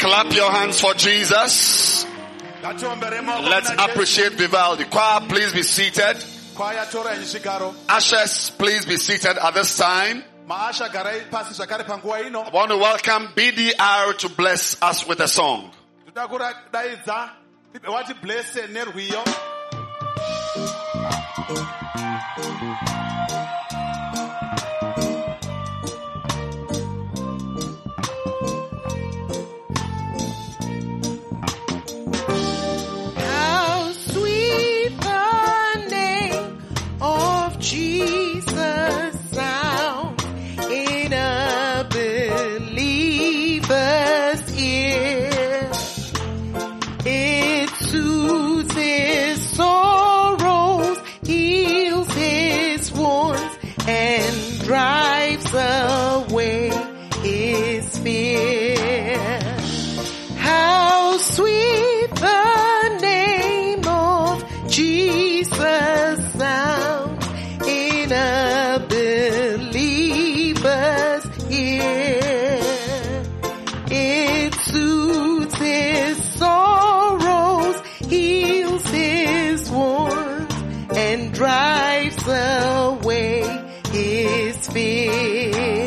Clap your hands for Jesus. Let's appreciate Vivaldi. Choir, please be seated. Ushers, please be seated at this time. I want to welcome BDR to bless us with a song. Away his fear. How sweet the name of Jesus sounds in a believer's ear. It soothes his sorrows, heals his wounds, and drives away his fear.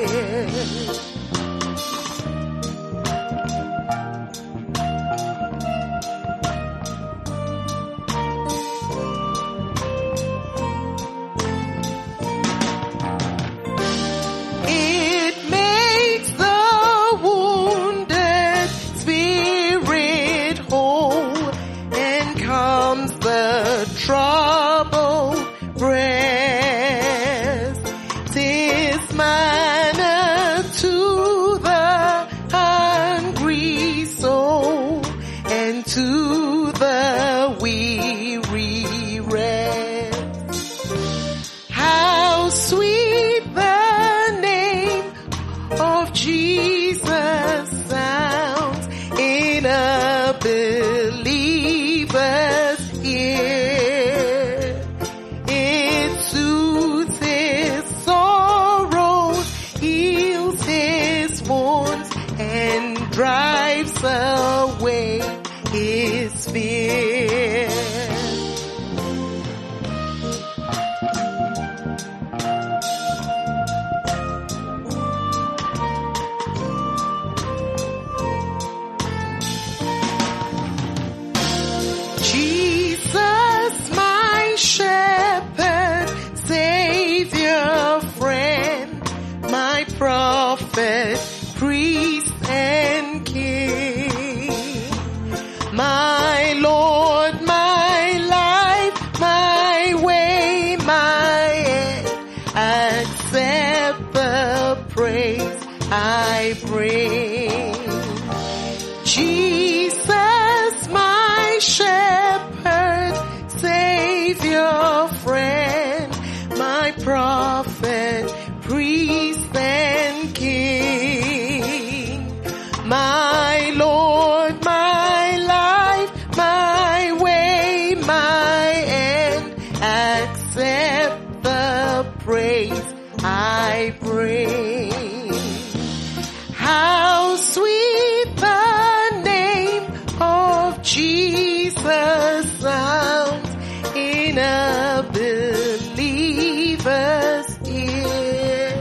Trouble breast, 'tis manna to the hungry soul, and to the weary rest. How sweet the name of Jesus sounds in a believer's ear. Drives away his fear. Jesus, my shepherd, savior, friend, my prophet, priest, and King, my Lord, my life, my way, my end, accept the praise I bring. Jesus, my shepherd, savior, friend, my prophet, priest, and King, my Lord, my life, my way, my end, accept the praise I bring. How sweet the name of Jesus sounds in a believer's ear.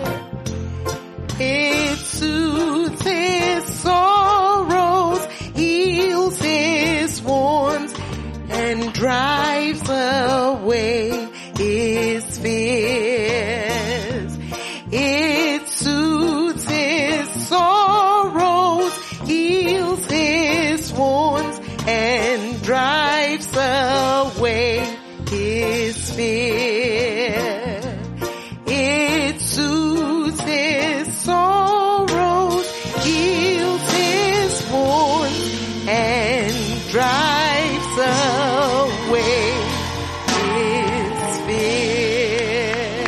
It soothes his sorrows, heals his wounds, and drives away his fears. It soothes his sorrows, heals his wounds, and drives away his fear. It soothes his sorrows, heals his wounds, and drives away his fear.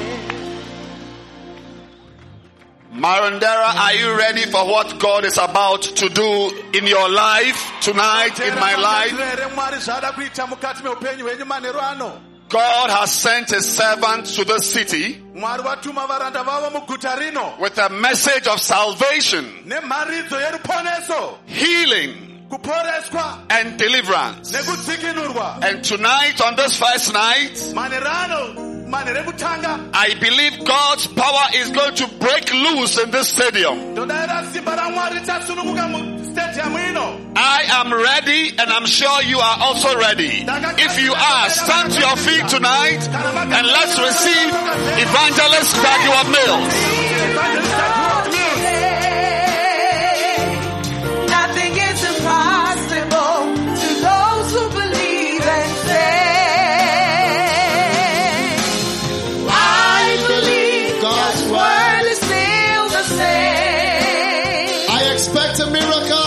Marandera, are you ready for what God is about to do in your life tonight, in my life? God has sent his servant to the city with a message of salvation, healing, and deliverance. And tonight, on this first night, I believe God's power is going to break loose in this stadium. I am ready, and I'm sure you are also ready. If you are, stand to your feet tonight and let's receive Evangelist Dagua Mills. Nothing is impossible to those who believe and say, I believe God's word is still the same. I expect a miracle.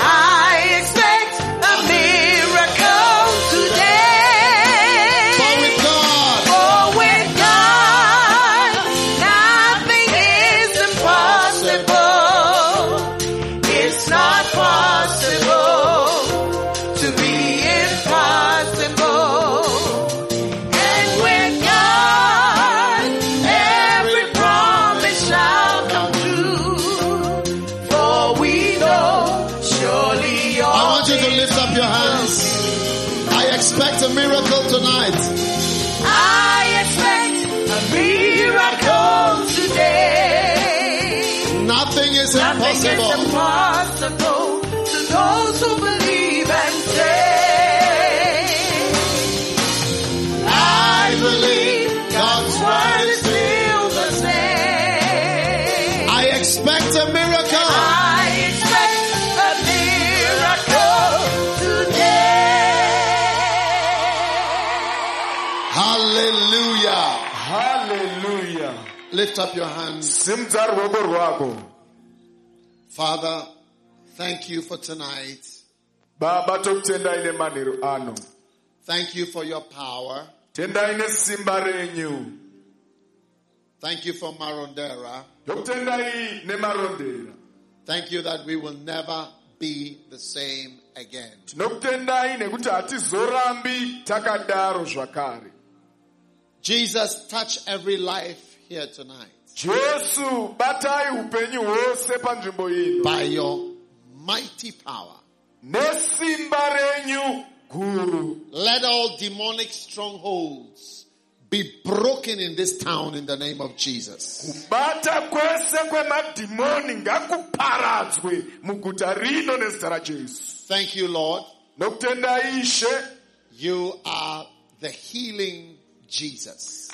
Expect a miracle tonight. I expect a miracle today. Nothing is impossible. Nothing is impossible to those who believe and say, I believe God's word is still the same. I expect a miracle. I expect a miracle today. Hallelujah. Hallelujah. Lift up your hands. Father, thank you for tonight. Thank you for your power. Thank you for Marondera. Thank you that we will never be the same again. Jesus, touch every life here tonight. By your mighty power. Let all demonic strongholds be broken in this town in the name of Jesus. Thank you, Lord. You are the healing Jesus.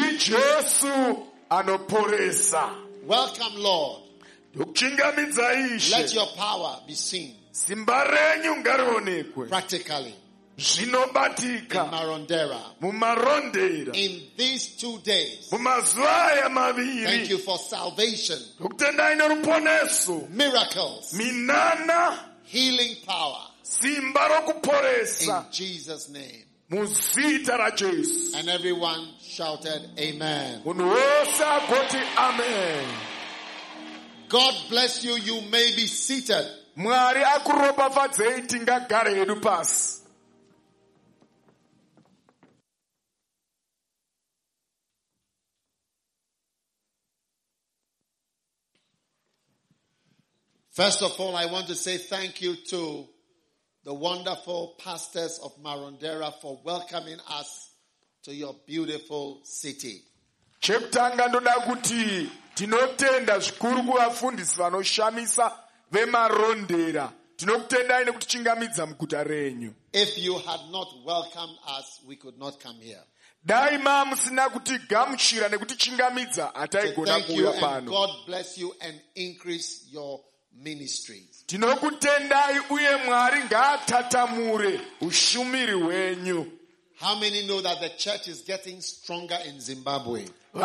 Welcome, Lord. Let your power be seen practically in Marondera in these 2 days. Thank you for salvation, miracles, healing power in Jesus' name. And everyone shouted amen. God bless you. You may be seated. First of all, I want to say thank you to the wonderful pastors of Marondera for welcoming us to your beautiful city. Tinotenda zvikuru kuvafundisi vanoshamisa vemarondera. Tinokutendai nekutichingamidza muguta renyu. If you had not welcomed us, we could not come here. Daima musina kutigamuchira nekutichingamidza hataigona kuuya pano. God bless you and increase your ministries. Tinokutendai uye Mwari ngaatatamure ushumiri hwenyu. How many know that the church is getting stronger in Zimbabwe? We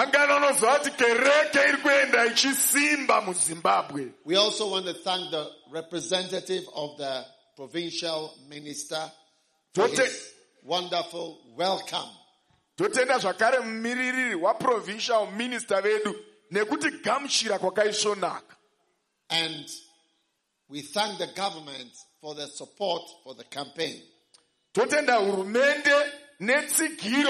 also want to thank the representative of the provincial minister for his wonderful welcome. Totenda zvakare mumiririri waprovincial minister vedu nekuti gamuchira kwakaisvonaka. And we thank the government for the support for the campaign. Totenda hurumende netsigiro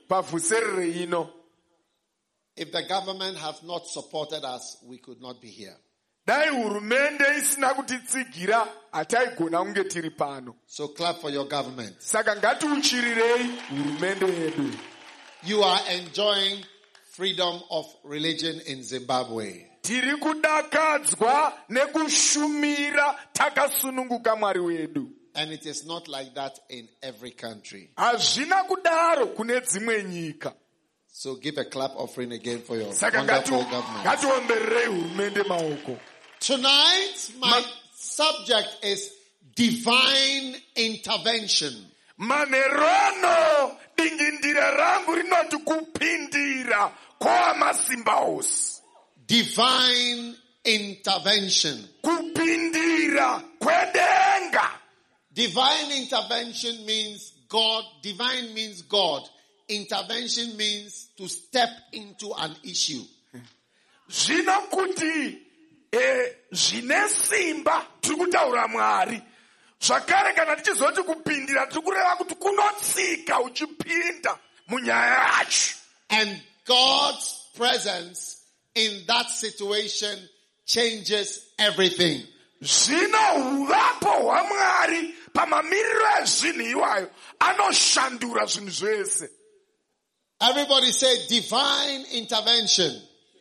pavhuserere ino. If the government have not supported us, we could not be here. Dai hurumende isina kutitsigira hataigona kunge tiri pano. So clap for your government. Saka ngatiuchirirei hurumende yedu. You are enjoying freedom of religion in Zimbabwe. Tiri kudakadzwa nekushumira takasununguka Mwari wedu. And it is not like that in every country. Hazvina kudaro kune dzimwe nyika. So give a clap offering again for your Saka wonderful government. ngatiombererei hurumende maoko. Tonight, my subject is divine intervention. Manerono dingindira rangu rinoti kupindira kwa masimba ose. Divine intervention. Kupindira kwedenga. Divine intervention means God. Divine means God. Intervention means to step into an issue. Zvino kuti zvine simba tiri kutaura Mwari. Zvakare kana tichizoti kupindira tiri kureva kuti kunotsika uchipinda munyaya yacho. And God's presence in that situation changes everything. Zvino uvapo hwaMwari pamamiriro ezvinhu iwayo anoshandura zvinhu zvese. Everybody say divine intervention.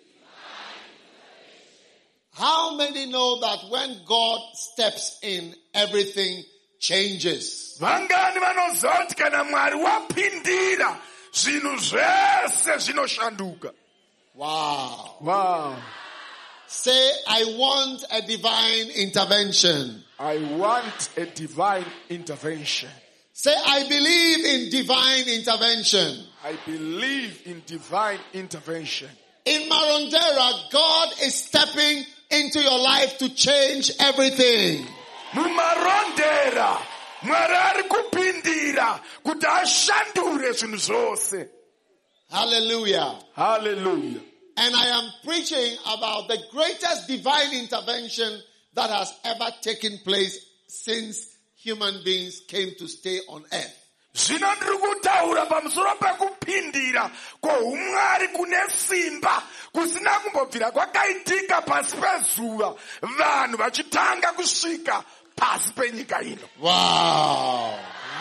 How many know that when God steps in, everything changes? Vangani vanoziva kuti kana Mwari wapindira zvinhu zvese zvinoshanduka. Wow. Wow. Say, I want a divine intervention. I want a divine intervention. Say, I believe in divine intervention. I believe in divine intervention. In Marondera, God is stepping into your life to change everything. Mumarondera, Mwari ari kupindira kuti ashandure zvinhu zvose. Hallelujah. Hallelujah. And I am preaching about the greatest divine intervention that has ever taken place since human beings came to stay on earth. Zvino ndiri kutaura pamusoro pekupindira kwoumwari kune simba kusina kumbobvira kwakaitika pasi pezuva vanhu vachitanga kusvika pasi penyika ino. Wow.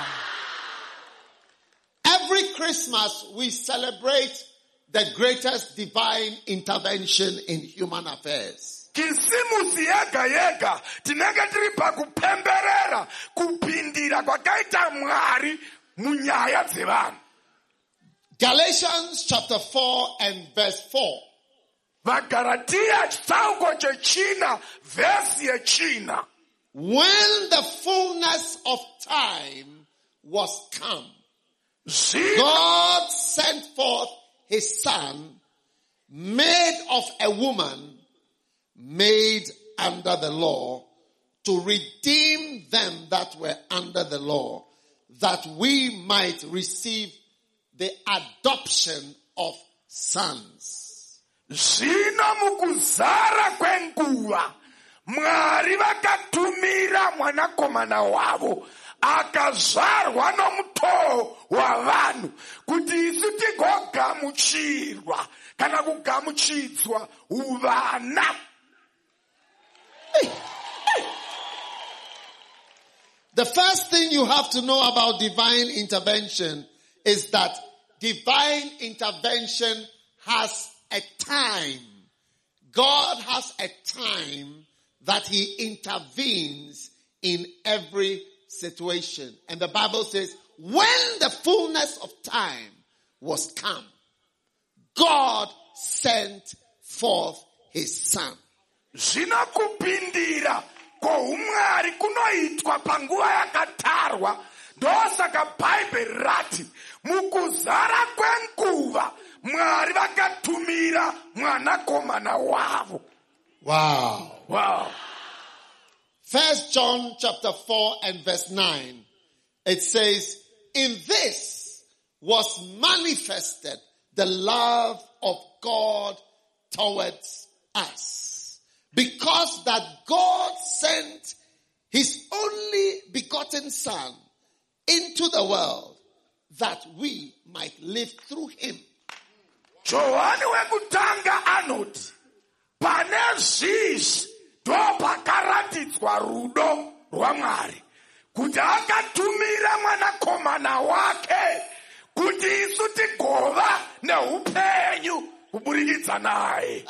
Every Christmas we celebrate the greatest divine intervention in human affairs. Kisimusi yega yega tinenge tiri pakupemberera kupindira kwakaita Mwari munyaya dzevanhu. Galatians chapter 4 and verse 4. Vagaratiya chitsauko chechina vhesi yechina. When the fullness of time was come, Zvino God sent forth his son, made of a woman, made under the law, to redeem them that were under the law, that we might receive the adoption of sons. Zvino mukuzara kwenguva Mwari vakatumira mwanakomana wavo akazvarwa nomutoo wavanhu kuti isu tigogamuchirwa kana kugamuchidzwa uvana. The first thing you have to know about divine intervention is that divine intervention has a time. God has a time that he intervenes in every situation. And the Bible says, when the fullness of time was come, God sent forth his son. Zvino kupindira kwoumwari kunoitwa panguva yakatarwa. Ndosaka Bhaibheri rati mukuzara kwenguva Mwari vakatumira mwanakomana wavo. Wow. Wow. 1 John chapter 4 and verse 9. It says, in this was manifested the love of God towards us, because that God sent his only begotten son into the world that we might live through him. Johani wekutanga anoti, pane zvizi ndopakaratidzwa rudo rwaMwari, kuti akatumira mwanakomana wake kuti isu tigova neupenyu kuburikidza naye.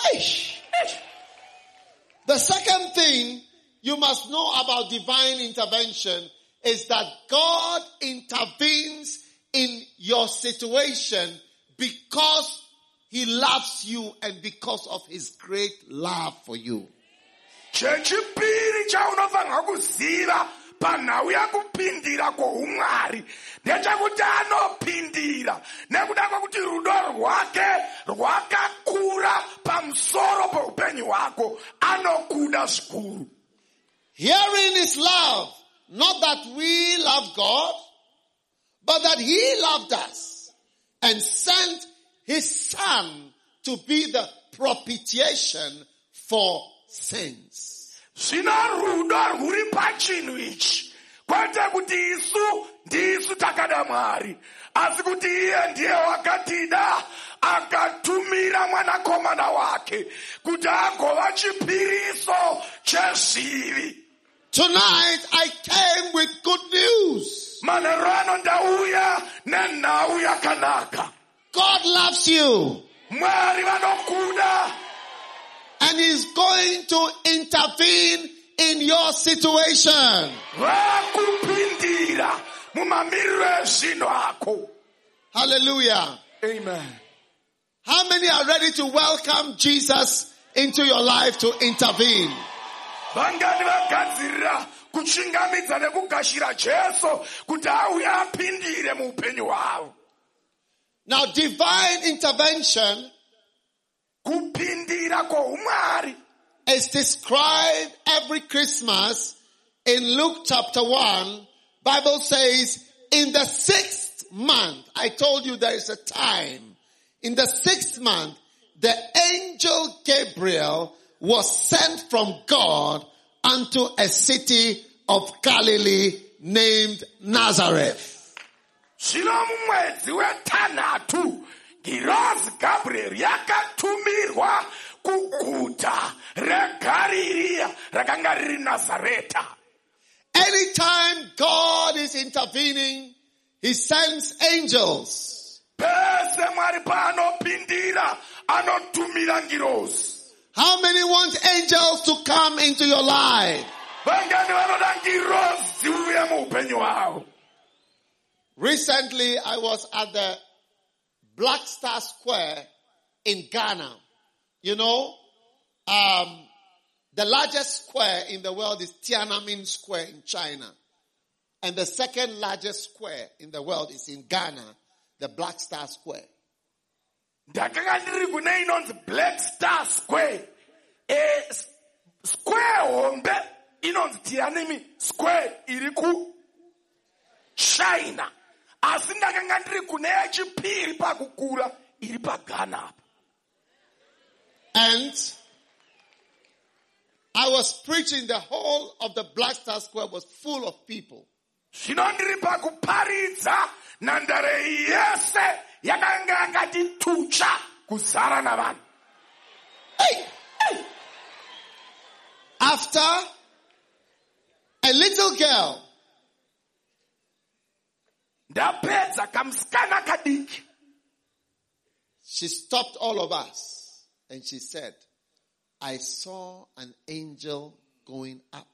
The second thing you must know about divine intervention is that God intervenes in your situation because he loves you and because of his great love for you. Chechipiri chaunofanira kuziva panhau yakupindira kwoumwari ndechekuti anopindira nekuda kwekuti rudo rwake rwakakura pamusoro peupenyu hwako, anokuda zvikuru. Herein is love, not that we love God, but that he loved us and sent his son to be the propitiation for sins. Zvino rudo rwuri pachinhu ichi kwete kuti ndisu takada Mwari, asi kuti iye ndiye wakatida akatumira mwanakomana wake kuti agova chipiriso chezvivi. Tonight I came with good news. Manheru ano ndauya nenhau yakanaka. God loves you. Mwari vanokuda. And he's going to intervene in your situation. Vakupindira mumamiriro ezvinhu ako. Hallelujah. Amen. How many are ready to welcome Jesus into your life to intervene? Vangani vagadzirira kuchingamidza nekugashira Jesu kuti auye apindire muupenyu hwavo. Now divine intervention kupindira kwoumwari is described every Christmas in Luke chapter 1. Bible says in the 6th month, I told you there is a time. In the 6th month, the angel Gabriel was sent from God unto a city of Galilee named Nazareth. Zvino mumwedzi wetanhatu Girozi Gabriel yakatumirwa kuguta reGalilee rakanga riri Nazareta. Anytime God is intervening, he sends angels. Pese Mwari paanopindira anotumira ngirozi. How many want angels to come into your life? Vangani vanoda ngirozi dziuye muupenyu hwavo. Recently, I was at the Black Star Square in Ghana. You know, the largest square in the world is Tiananmen Square in China. And the second largest square in the world is in Ghana, the Black Star Square. Ndakanga ndiri kune inonzi Black Star Square. Square hombe inonzi Tiananmen Square iri ku China. Asi ndakanga ndiri kune yechipiri pakukura iri paGhana. And I was preaching, the whole of the Black Star Square was full of people. Zvino ndiri pakuparidza nhandare yese yakanga yakati tucha kuzara navanhu. Hey! After a little girl ndapedza kamusikana kadiki, she stopped all of us and she said, I saw an angel going up.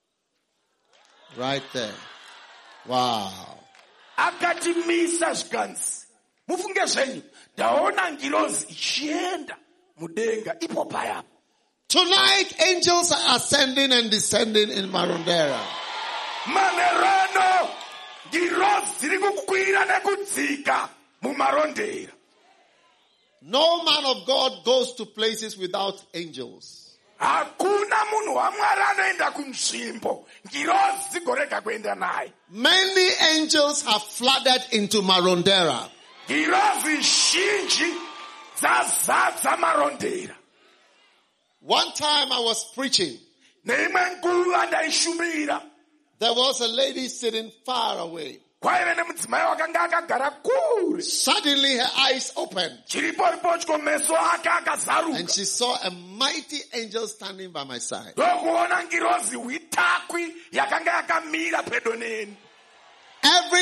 Right there. Wow. akatimisa zvikanzi mufunge zvenyu ndaona ngirozi ichienda mudenga ipo paya. Tonight angels are ascending and descending in Marondera. Manerano ngirozi dziri kukwira nekudzika mumarondera. No man of God goes to places without angels. Hakuna munhu waMwari anoenda kunzvimbo ngirozi dzigorega kuenda naye. Many angels have flooded into Marondera. Ngirozi zhinji dzazadza marondera. One time I was preaching. Neimwe nguva ndaishumira. There was a lady sitting far away. kwaive nemudzimai wakanga akagara kure. Suddenly her eyes opened Chiriporipochko meso ake and akazaruka. she saw a mighty angel standing by my side. Ndokuona ngirozi hwitakwi yakanga yakamira pedo neni. Every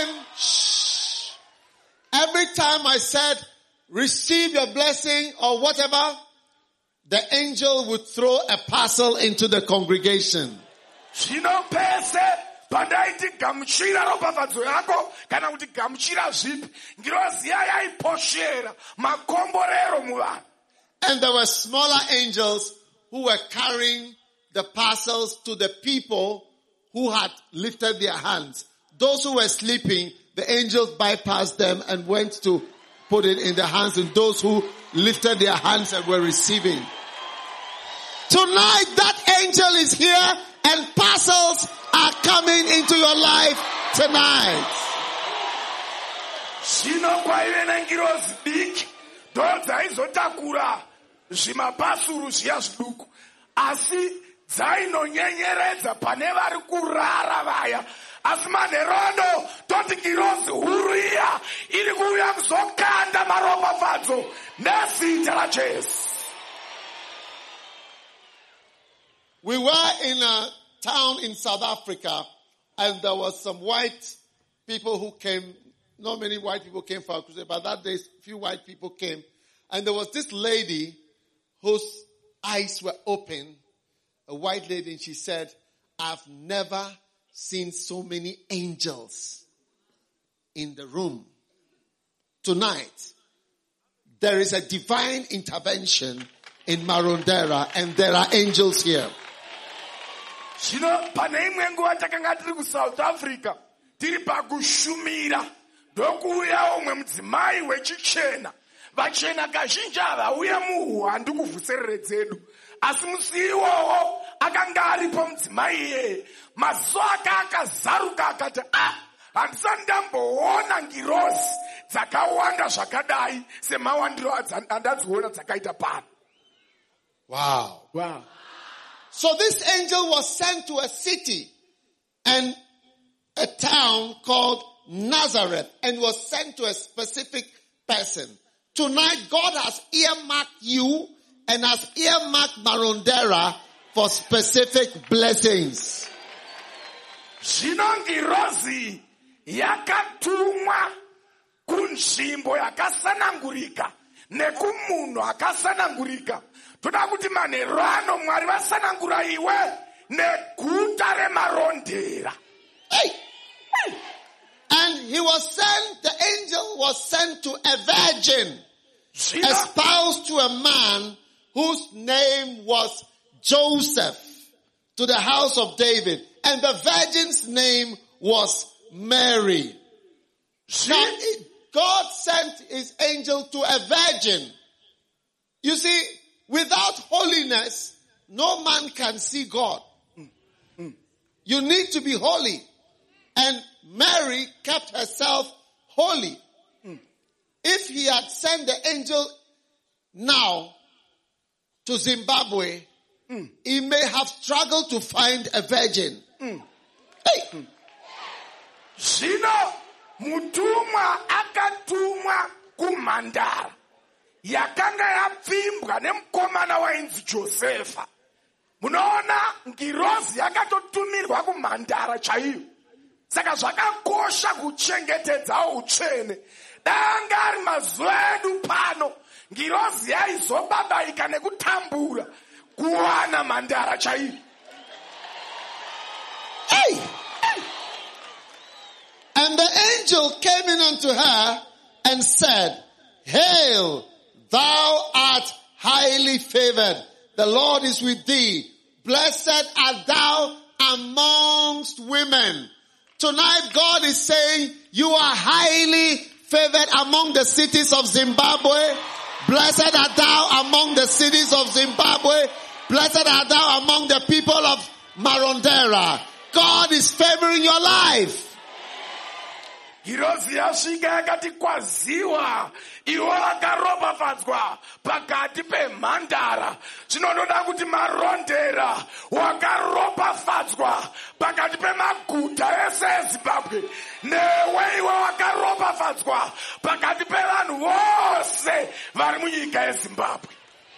time I said, receive your blessing or whatever, the angel would throw a parcel into the congregation. Zvino pese pandaiti gamuchira ropafadzo yako kana kuti gamuchira zvipi, ngirozi iya yaiposhera makomborero muvanhu. And there were smaller angels who were carrying the parcels to the people who had lifted their hands. Those who were sleeping, the angels bypassed them and went to put it in the hands of those who lifted their hands and were receiving. Tonight that angel is here and parcels are coming into your life tonight. Zvino kwaive nengirozi diki ndodzaizotakura zvimapasuru zviya zviduku, asi dzainonyenyeredza pane vari kurara vaya. Asi manherono toti ngirozi huru iya iri kuuya kuzokanda maropafadzo nezita raJesu. We were in a town in South Africa and there was some white people who came. Not many white people came for a crusade, but that day few white people came. And there was this lady whose eyes were open, a white lady, and she said, I've never seen so many angels in the room. Tonight, there is a divine intervention in Marondera and there are angels here. Zvino pane imwe nguva takanga tiri kuSouth Africa tiri pakushumira, ndokuuya umwe mudzimai wechichena. Vachena kazhinji havauya muhwandu kuvhuserere dzedu, asi musi iwowo akanga aripo mudzimai iyeye. Maziso ake akazaruka akati, handisati ndamboona ngirozi dzakawanda zvakadai semawandiro andadziona dzakaita pano. Wow. Wow. So this angel was sent to a city and a town called Nazareth and was sent to a specific person. Tonight God has earmarked you and has earmarked Marondera for specific blessings. Zvino ngirozi yakatumwa kunzvimbo yakasanangurika nekumunhu akasanangurika. Toda kuti manheru ano Mwari vasanangura iwe neguta reMarondera. Hey! And he was sent, the angel was sent to a virgin, espoused to a man whose name was Joseph, to the house of David. And the virgin's name was Mary. Now, God sent his angel to a virgin. You see, without holiness, no man can see God. You need to be holy. And Mary kept herself holy. If he had sent the angel now to Zimbabwe, he may have struggled to find a virgin. Hey. Zvino mutumwa akatumwa kuMhandara yakanga yapfimbwa nemukomana wainzi Josefa. Munoona ngirozi yakatotumirwa kuMhandara chaiyo. Saka zvakakosha kuchengetedza utsvene. Danga ari mazuva edu pano, ngirozi yaizobabaika nekutambura kuwana Mhandara chaiyo. Hey! And the angel came in unto her and said, Hail, thou art highly favored. The Lord is with thee. Blessed art thou amongst women. Tonight God is saying, you are highly favored among the cities of Zimbabwe. Blessed art thou among the cities of Zimbabwe. Blessed art thou among the people of Marondera. God is favoring your life. girozi yasvika yakati kwaziwa iwo wakaropafadzwa pakati pemhandara. Zvinonoda kuti marondera wakaropafadzwa pakati pemaguta ese eZimbabwe, newe iwe wakaropafadzwa pakati pevanhu vose vari munyika yeZimbabwe.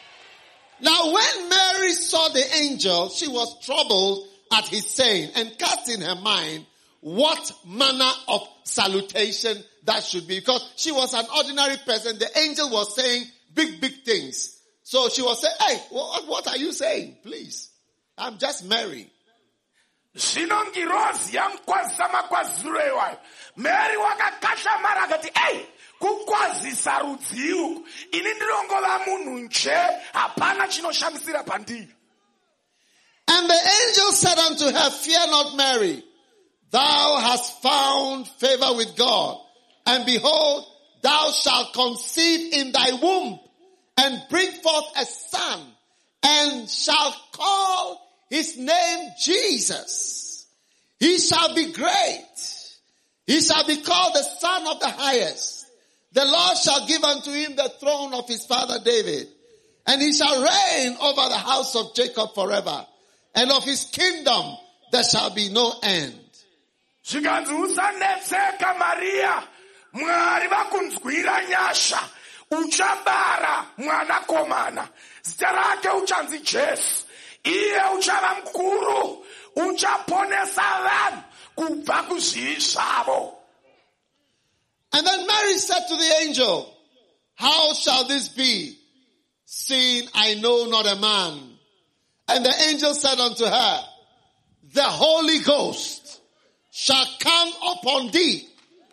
Now when Mary saw the angel, she was troubled at his saying and cast in her mind what manner of salutation that should be. Because she was an ordinary person. The angel was saying big things. So she was saying, hey, what are you saying? Please. I'm just Mary. Zvinongirozi yamukwazisa makwaziro iwayo. Mary wakakashamara akati, hey, kukwazisa rudzi uku. Ini ndinongova munhu nje, hapana chinoshamisira pandiri. And the angel said unto her, fear not, Mary. Thou hast found favor with God. And behold, thou shalt conceive in thy womb and bring forth a son, and shalt call his name Jesus. He shall be great. He shall be called the Son of the Highest. The Lord shall give unto him the throne of his father David, and he shall reign over the house of Jacob forever, and of his kingdom there shall be no end. Zvikanzi usanetseka Maria, Mwari vakunzwira nyasha, uchabara mwanakomana, zita rake uchanzi Jesu, iye uchava mukuru, uchaponesa vanhu kubva kuzvivi zvavo. And then Mary said to the angel, how shall this be, seeing I know not a man? And the angel said unto her, the Holy Ghost shall come upon thee,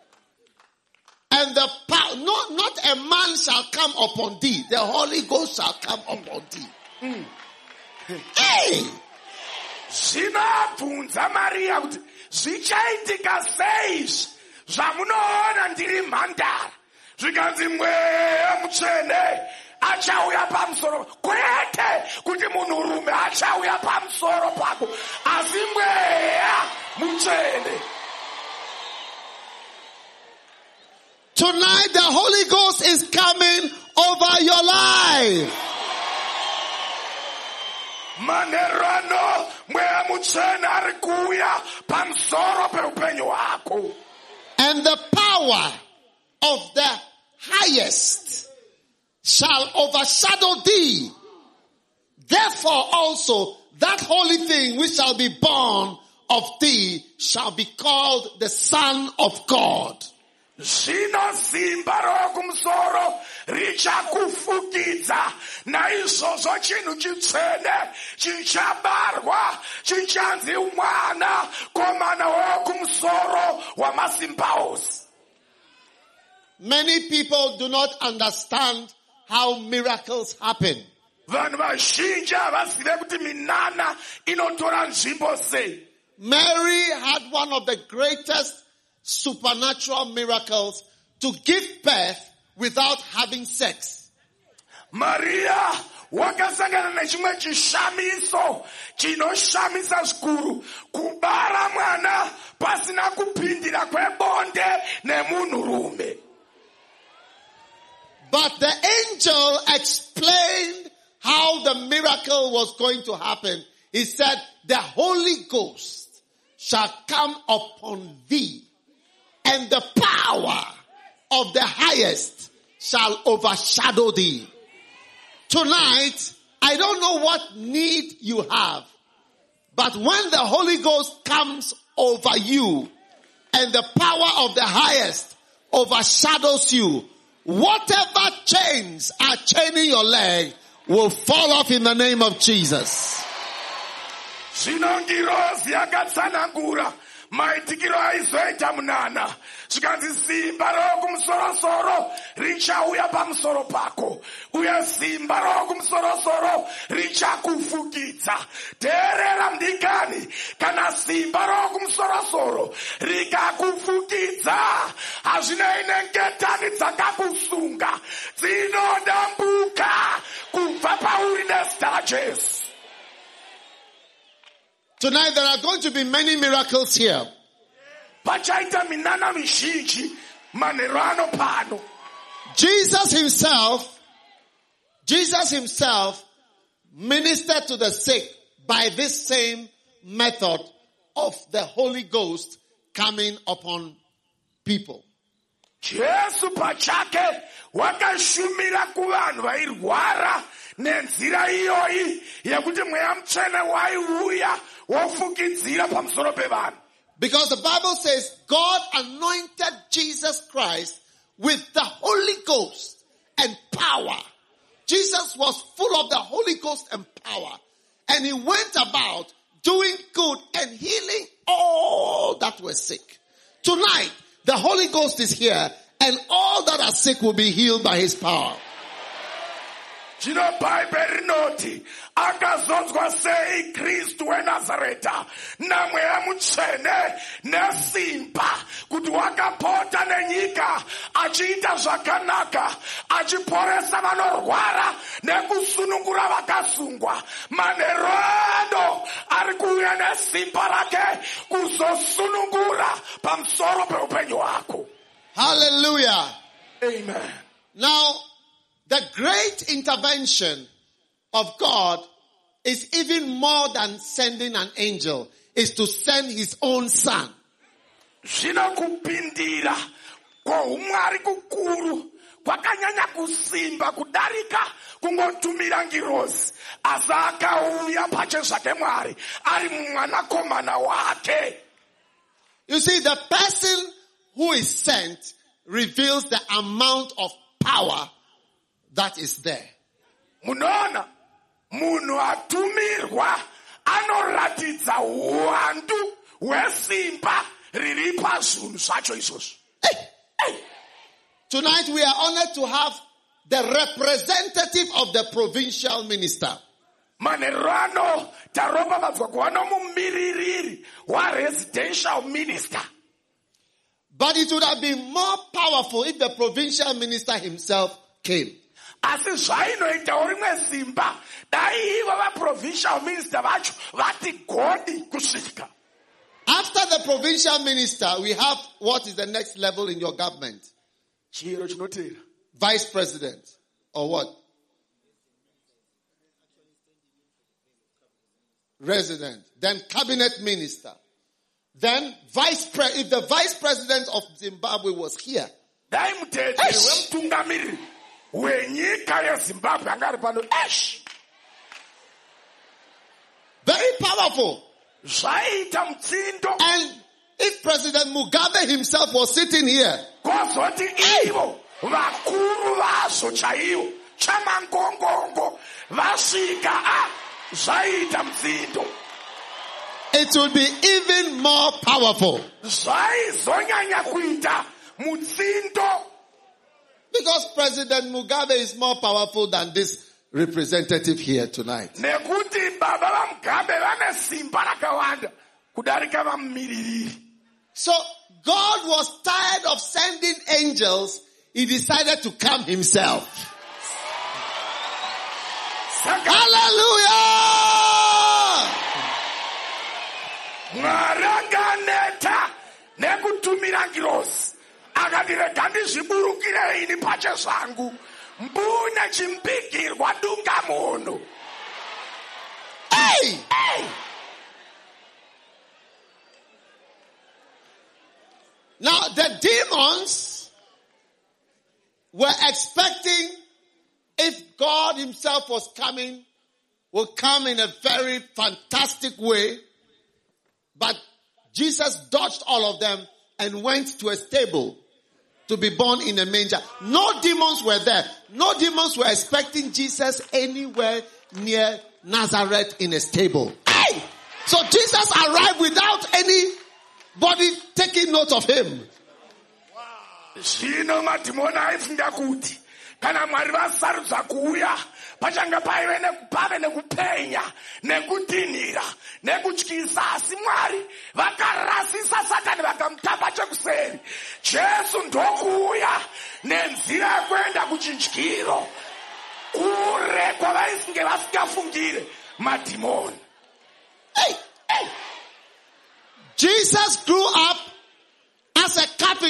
and the power, not a man shall come upon thee, the Holy Ghost shall come upon thee. Hey! Zvinobvunza Maria kuti zvichaitika sei zvamunoona ndiri mhandara. Zvikanzi Mweya Mutsvene achauya pamusoro, kwete kuti munhurume achauya pamusoro pako, asi Mweya Mutsvene. Tonight the Holy Ghost is coming over your life. Manerano Mweya Mutsvene ari kuuya pamusoro peupenyu hwako. And the power of the highest shall overshadow thee. Therefore also that holy thing which shall be born of thee shall be called the Son of God. Zvino simba rokumusoro richakufukidza, naizvozvo chinhu chitsvene chichabarwa chichanzi mwana komana wokumusoro wamasimba ose. Many people do not understand how miracles happen. Vanhu vazhinji havazive kuti minana inotora nzvimbo sei. Mary had one of the greatest supernatural miracles to give birth without having sex. Maria wakasangana nechimwe chishamiso chinoshamisa zvikuru, kubara mwana pasina kupindira kwebonde nemunhurume. But the angel explained how the miracle was going to happen. He said, the Holy Ghost shall come upon thee, and the power of the highest shall overshadow thee. Tonight, I don't know what need you have, but when the Holy Ghost comes over you and the power of the highest overshadows you, whatever chains are chaining your leg will fall off in the name of Jesus. Zvinongirozi yakatsanangura maitikiro aizoita munana. Zvikanzi simba rokumusoro-soro richauya pamusoro pako, uye simba rokumusoro-soro richakufukidza. Teerera mudikani, kana simba rokumusoro-soro rikakufukidza, hazvinei nengetani dzakakusunga, dzinodambuka kubva pauri nezita raJesu. Tonight there are going to be many miracles here. pachaita minana mizhinji manheru ano pano. Jesus himself ministered to the sick by this same method of the Holy Ghost coming upon people. Jesu pachake wakashumira kuvanhu vairwara nenzira iyoyi yekuti mweya mutsvene waiuya wofukidzira pamusoro pevanhu. Because the Bible says God anointed Jesus Christ with the Holy Ghost and power. Jesus was full of the Holy Ghost and power. And he went about doing good and healing all that were sick. Tonight, the Holy Ghost is here and all that are sick will be healed by his power. Zvino Bible rinoti akazonzwa sei Kristu weNazareta namweya mutsvene nesimba kuti wakapota nenyika achiita zvakanaka achiporesa vanorwara nekusunungura vakasungwa. Manheru ano ari kuuya nesimba rake kuzosunungura pamusoro peupenyu hwako. Hallelujah. Amen. Now, the great intervention of God is even more than sending an angel, is to send his own son. Zvino kupindira kwoumwari kukuru kwakanyanya kusimba kudarika kungotumira ngirozi, asi akauya pache zvake Mwari ari mwanakomana wake. You see, the person who is sent reveals the amount of power that is there. Munoona, munhu atumirwa anoratidza uwandu hwesimba riri pazvinhu zvacho izvozvo. Tonight we are honored to have the representative of the provincial minister. Manheru ano taropafadzwa kuva nomumiririri waresidential minister. But it would have been more powerful if the provincial minister himself came. Asi zvainoitawo rimwe simba dai ivo vaprovincial minister vacho vati godi kusvika. After the provincial minister, we have what is the next level in your government? Chiro chinotera. Vice president or what? Resident. Then cabinet minister. Then if the vice president of Zimbabwe was here. Dai muteedzeri wemutungamiriri wenyika yeZimbabwe angari pano. Very powerful. Zvaita mutsindo. And if President Mugabe himself was sitting here, kozoti ivo vakuru vazvo chaivo chamangongongo vasvika zvaita mutsindo. it would be even more powerful. Zvaizonyanya kuita mutsindo. Because President Mugabe is more powerful than this representative here tonight. Nekuti baba vaMugabe vane simba rakawanda kudarika vamumiririri. So God was tired of sending angels. He decided to come himself. Hallelujah! Mwaraganeta nekutumira ngirozi. Akadireka ndizviburukire ini pache zvangu. Mbune chimbigirwa dunga munhu. Hey! Now the demons were expecting, if God himself was coming, would come in a very fantastic way. But Jesus dodged all of them and went to a stable to be born in a manger. No demons were there. No demons were expecting Jesus anywhere near Nazareth in a stable. Hey! So Jesus arrived without anybody taking note of him. Zvino madhimoni aifunga kuti kana Mwari vasarudza kuuya pachanga pave nekupenya nekudhinira nekutyisa, asi Mwari vakarasisa Satani vakamutapa chekuseri. Jesu ndokuuya nenzira yekuenda kuchindyiro kure kwavaisinge vasingafungire madhimoni. Hey! Jesus grew up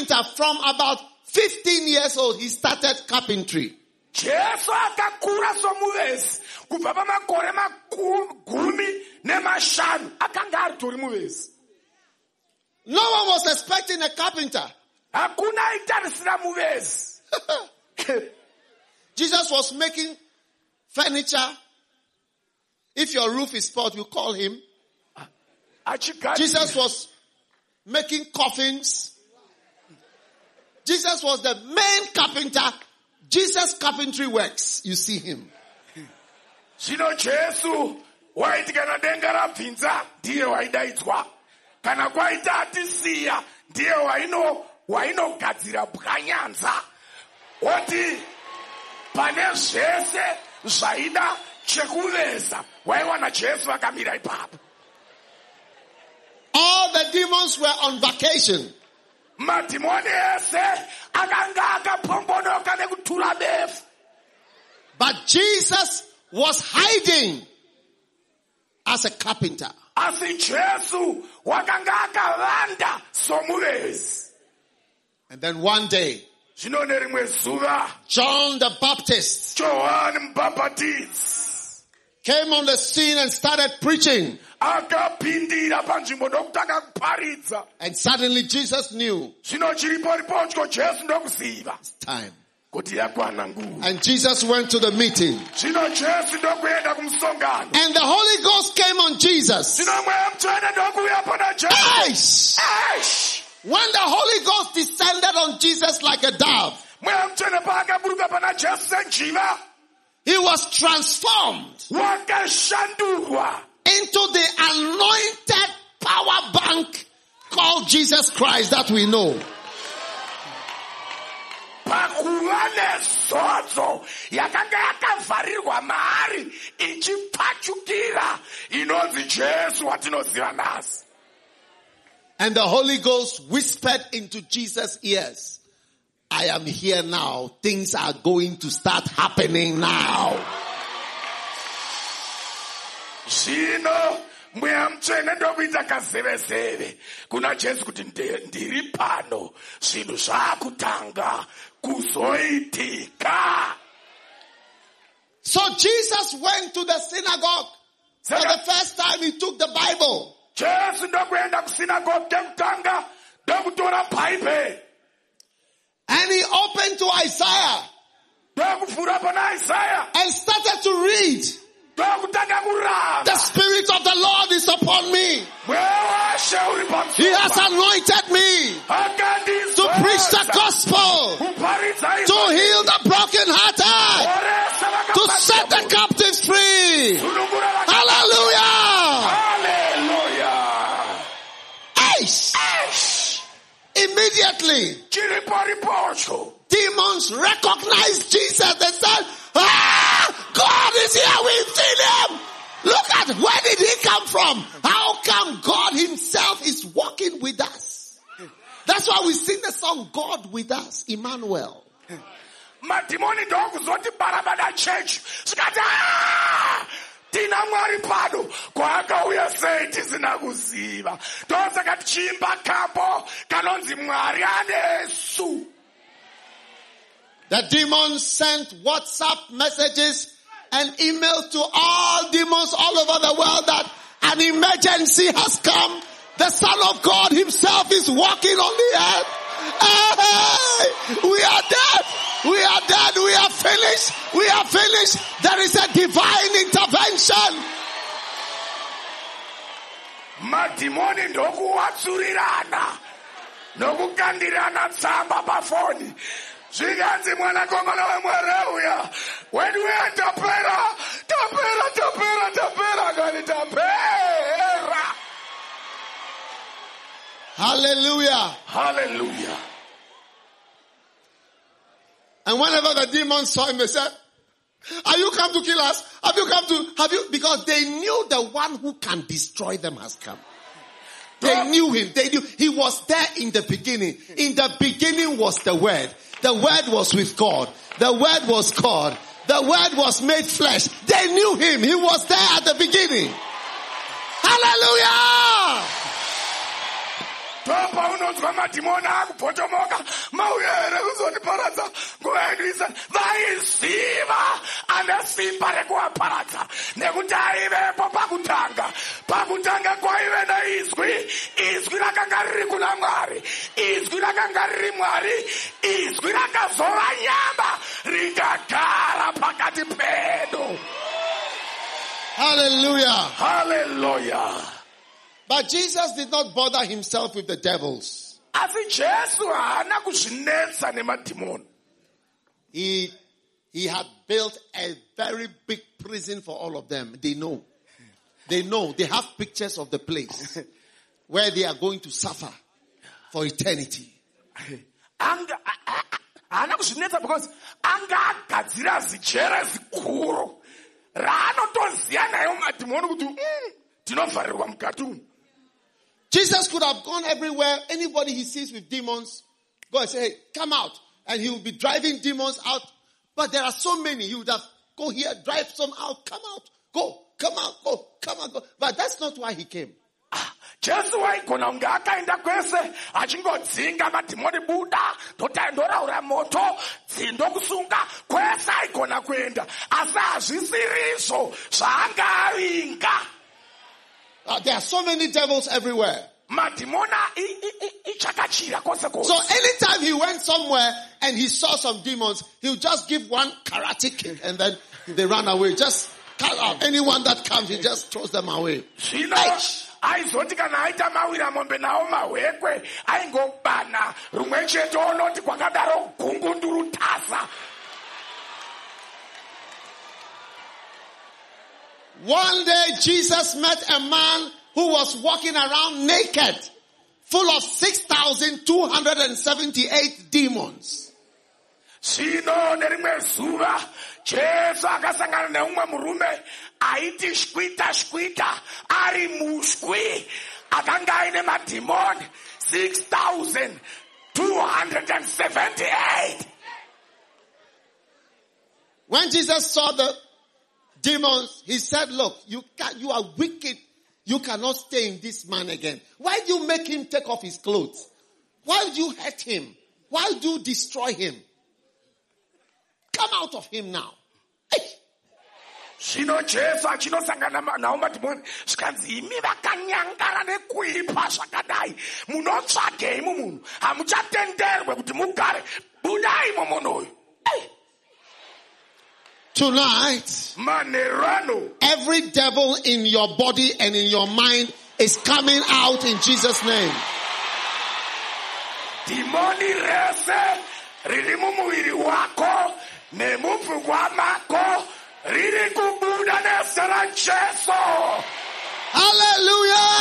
carpenter from about 15 years old. He started carpentry. Jesu akakura somuvezi kubva pamakore gumi nemashanu akanga ari tori muvezi. No one was expecting a carpenter. Hakuna aitarisira muvezi. Jesus was making furniture. If your roof is spoiled, you call him. Jesus was making coffins. Jesus was the main carpenter. Jesus' carpentry works. You see him. Zvino Jesu waiti kana denga rabvinza ndiye waidaidzwa. Kana kwaita atisiya ndiye wainogadzira bwanyanza. Woti pane zvese zvaida chekuveza waiwana Jesu akamira ipapo. All the demons were on vacation. Madimoni ese akanga akapombonoka nekutura befu. But Jesus was hiding as a carpenter. Asi Jesu wakanga akavanda somuvezi. And then one day, Zvino nerimwe zuva John the Baptist John Baptist came on the scene and started preaching. akapindira panzvimbo ndokutanga kuparidza. And suddenly Jesus knew Zvino chiripo ripotyo Jesu ndokuziva it's time. kuti yakwana nguva. And Jesus went to the meeting. Zvino Jesu ndokuenda kumusongano. And the Holy Ghost came on Jesus. Zvino mweya mutsvene ndokuuya pana Jesu. Eish! Eish! When the Holy Ghost descended on Jesus like a dove, Mweya mutsvene paakaburuka pana Jesu senjiva, he was transformed wakashandurwa into the anointed power bank called Jesus Christ that we know. pakuva nezodzo yakanga yakavharirwa maari ichipfachukira inonzi Jesu watinoziva nhasi. And the Holy Ghost whispered into Jesus' ears, I am here now. Things are going to start happening now. Zvino mweya mutsvene ndokuita kazevezeve kuna Jesu kuti ndiri pano, zvinhu zvakutanga kuzoitika. So Jesus went to the synagogue. For the first time he took the Bible. Jesu ndokuenda kusinagoge kekutanga ndokutora bhaibheri. And he opened to Isaiah Ndokuvhura pana Isaiah and started to read. ndokutanga kurava. The Spirit of the Lord is upon me. Mweya waShe uri pamusoro He has pangu. anointed me to Akandizodza preach the gospel, kuparidza to izvi. heal the brokenhearted, Poresa to set the vakabatwa. captives free. Sunungura vakabatwa. Hallelujah! Hallelujah. Eish! Immediately, Chiripo ripocho. demons recognized Jesus and said, God is here, we've seen him. Look at, where did he come from? How come God himself is walking with us? That's why we sing the song, God with us, Emmanuel. Madimoni ndokuzoti barabada church. Zvikati tina Mwari pano kwaakauya sei tisina kuziva. Ndosaka tichiimba kapo kanonzi Mwari anesu. The demons sent WhatsApp messages and emails to all demons all over the world that an emergency has come. The Son of God himself is walking on the earth. Hey, we are dead. We are dead. We are finished. We are finished. There is a divine intervention. Madimoni ndokuwatsurirana nokukandirana tsamba pafoni. Zvikanzi mwanakomana wemwereuya. When we are tapera kani tapera. Hallelujah. Hallelujah. And whenever the demons saw him, they said, have you come to kill us? Because they knew the one who can destroy them has come. They knew him. They knew he was there in the beginning. In the beginning was the Word. The Word was with God. The Word was God. The Word was made flesh. They knew him. He was there at the beginning. Hallelujah! ndopa unonzwa madhimoni akubhotomoka mauyere kuzondiparadza kuvaendisa vaiziva ane simba rekuvaparadza nekuti aivepo pakutanga kwaive neizwi rakanga riri kuna Mwari, izwi rakanga riri Mwari, izwi rakazova nyama rikagara pakati pedu. Hallelujah. Hallelujah. But Jesus did not bother himself with the devils. Asi Jesu haana kuzvinetsa nemadhimoni. He had built a very big prison for all of them. They know. They have pictures of the place where they are going to suffer for eternity. Haana kuzvinetsa because anga agadzira zijere zikuru raanotoziya nayo madhimoni kuti tinovharirwa mukati umu. Jesus could have gone everywhere. Anybody he sees with demons, go and say, hey, come out. And he will be driving demons out. But there are so many. He would have, go here, drive some out, come out, go, come out, go, come out, go. But that's not why he came. Jesu waigona kunge akaenda kwese achingodzinga madhimoni buda ndotaendoraura moto dzindokusunga kwese aigona kuenda asi hazvisirizvo zvaanga avinga. There are so many devils everywhere. Madhimona ichakachira kwose kwose. So anytime he went somewhere and he saw some demons, he would just give one karate kick and then they run away. Just cut out anyone that comes, he just throws them away. Aizoti kana aita mawira mombe nawo mahwekwe aingobana rumwe chete onoti kwakadaro gungundurutasa. One day Jesus met a man who was walking around naked, full of 6,278 demons. Zvino nerimwe zuva Jesu akasangana neumwe murume aiti shkwita ari mushwi akanga aine madhimoni 6,278. When Jesus saw the demons, he said, look, you are wicked. You cannot stay in this man again. Why do you make him take off his clothes? Why do you hurt him? Why do you destroy him? Come out of him now. Hey. Zvino Jesu achinosangana nawo madhimoni zvikanzi imi vakanyangara nekuipa zvakadai munotsvagei mumunhu hamuchatenderwe kuti mugare budai mumunhu. Tonight, every devil in your body and in your mind is coming out in Jesus' name. Dimoni rese riri mumuviri wako nemupfungwa mako riri kubuda nezera Jesu. Hallelujah!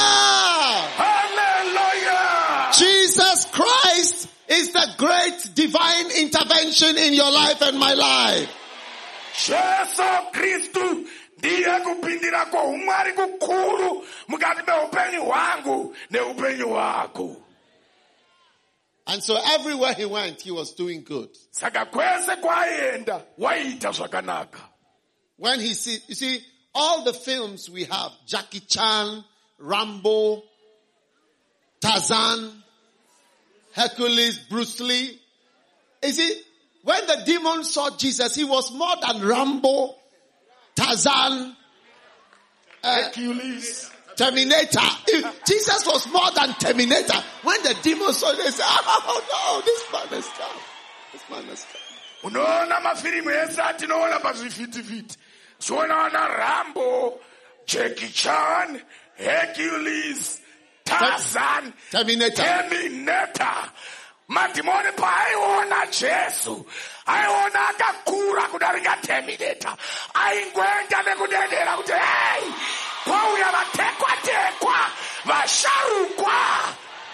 Hallelujah! Jesus Christ is the great divine intervention in your life and my life. Jesu Kristu ndiye kupindira kwoumwari kukuru mukati meupenyu hwangu neupenyu hwako. And so everywhere he went, he was doing good. Saka kwese kwaenda waita zvakanaka. When you see, all the films we have, Jackie Chan, Rambo, Tarzan, Hercules, Bruce Lee. You see, when the demon saw Jesus, he was more than Rambo, Tarzan, Hercules, Terminator. Jesus was more than Terminator. When the demon saw, they said, oh no, this man is come. This man is come. Unoona mafilimu ese atinoona pazvivhitivhiti. Zvoona Rambo, Jackie Chan, Hercules, Tarzan, Terminator. Madhimoni paaiona Jesu, aiona akakura kudarika Terminator. Aingoenda nekudedera kuti hey, kwauya vatekwa, vasharukwa.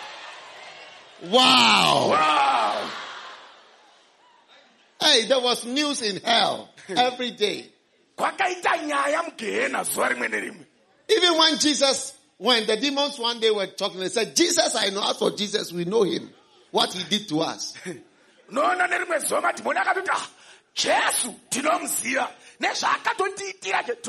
Wow. Hey, there was news in hell every day. Even when the demons one day were talking, they said, Jesus, I know. As for Jesus, we know him. What he did to us.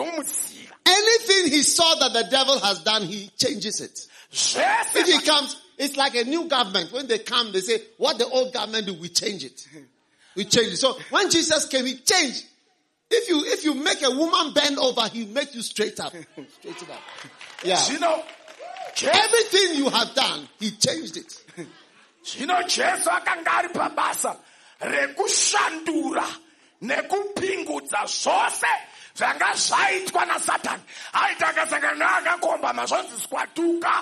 Anything he saw that the devil has done, he changes it. If he comes, it's like a new government. When they come, they say, what the old government do, we change it. We change it. So when Jesus came, he changed. If you make a woman bend over, he'll make you straight up. Straighten up. Yeah. You know, Everything you have done, he changed it. you know, Jesu akangari pabasa rekushandura nekupingudza zvose zvanga zvaitwa naSatani. Aita akasangana akakomba mazvonzi sikwatuka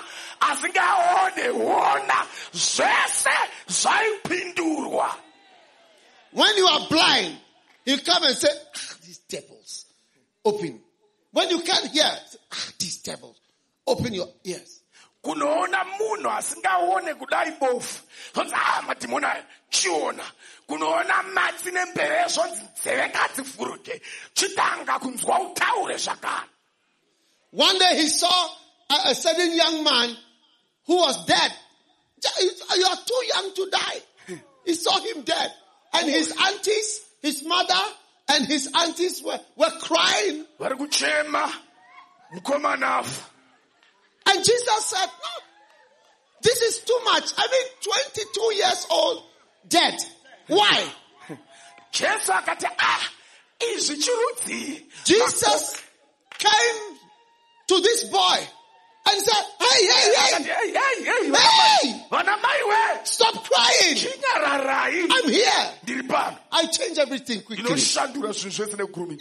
asingaona zvese zvaipindurwa. When you are blind, he'll come and say, these devils, open. When you can't hear, say, these devils, open your ears. Kunoona munhu asingaone kudai bofu zvonzi madhimoni chiona. Kunoona matsi nembere zvonzi nzeve ngadzifuruke chitanga kunzwa utaure zvakare. One day he saw a certain young man who was dead. You are too young to die. He saw him dead. And his aunties, his mother and his aunties were crying. Vari kuchema mukomana afa. And Jesus said, no, this is too much. I mean, 22 years old, dead. Why? Jesu akati izvi chirudzi. Jesus came to this boy and said, hey, Vana mai we, stop crying. chinyararai. I'm here. Ndiri pano. I change everything quickly. Inoshandura zvinhu zvese nekurumidza.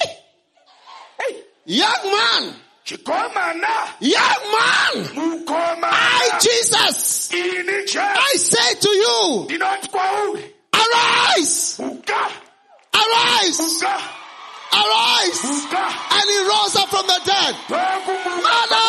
Young man, Chikomana, young man, mukomana. Jesus, Ini Jesu. I say to you, Ndinoti kwauri, arise, uka, arise, uka, arise. uka. And he rose up from the dead. Mother!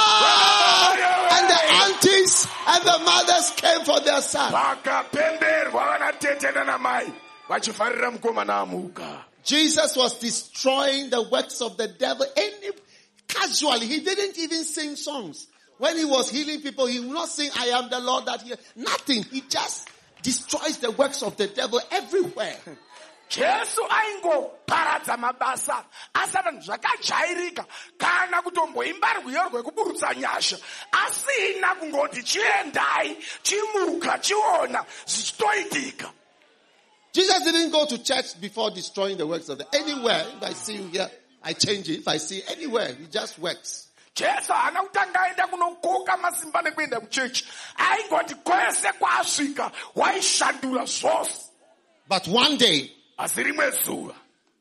And the aunties and the mothers came for their son. Vakapemberwa vana tete nana mai vachifarira mukomana amuka. Jesus was destroying the works of the devil. Casually, he didn't even sing songs. When he was healing people, he would not sing, I am the Lord that heals. Nothing. He just destroys the works of the devil everywhere. Jesu aingoparadza mabasa aSatani zvakajairika kana kutomboimba rwiyo rwekuburutsa nyasha asina kungoti chiendai chimuka chiona zvichitoitika. Jesus didn't go to church before destroying the works of the anywhere. If I see you here, I change it. If I see anywhere, he just works. Jesu haana kutanga aenda kunokoka masimba nekuenda kuchechi. Aingoti kwese kwaasvika waishandura zvose. But one day, Asi rimwe zuva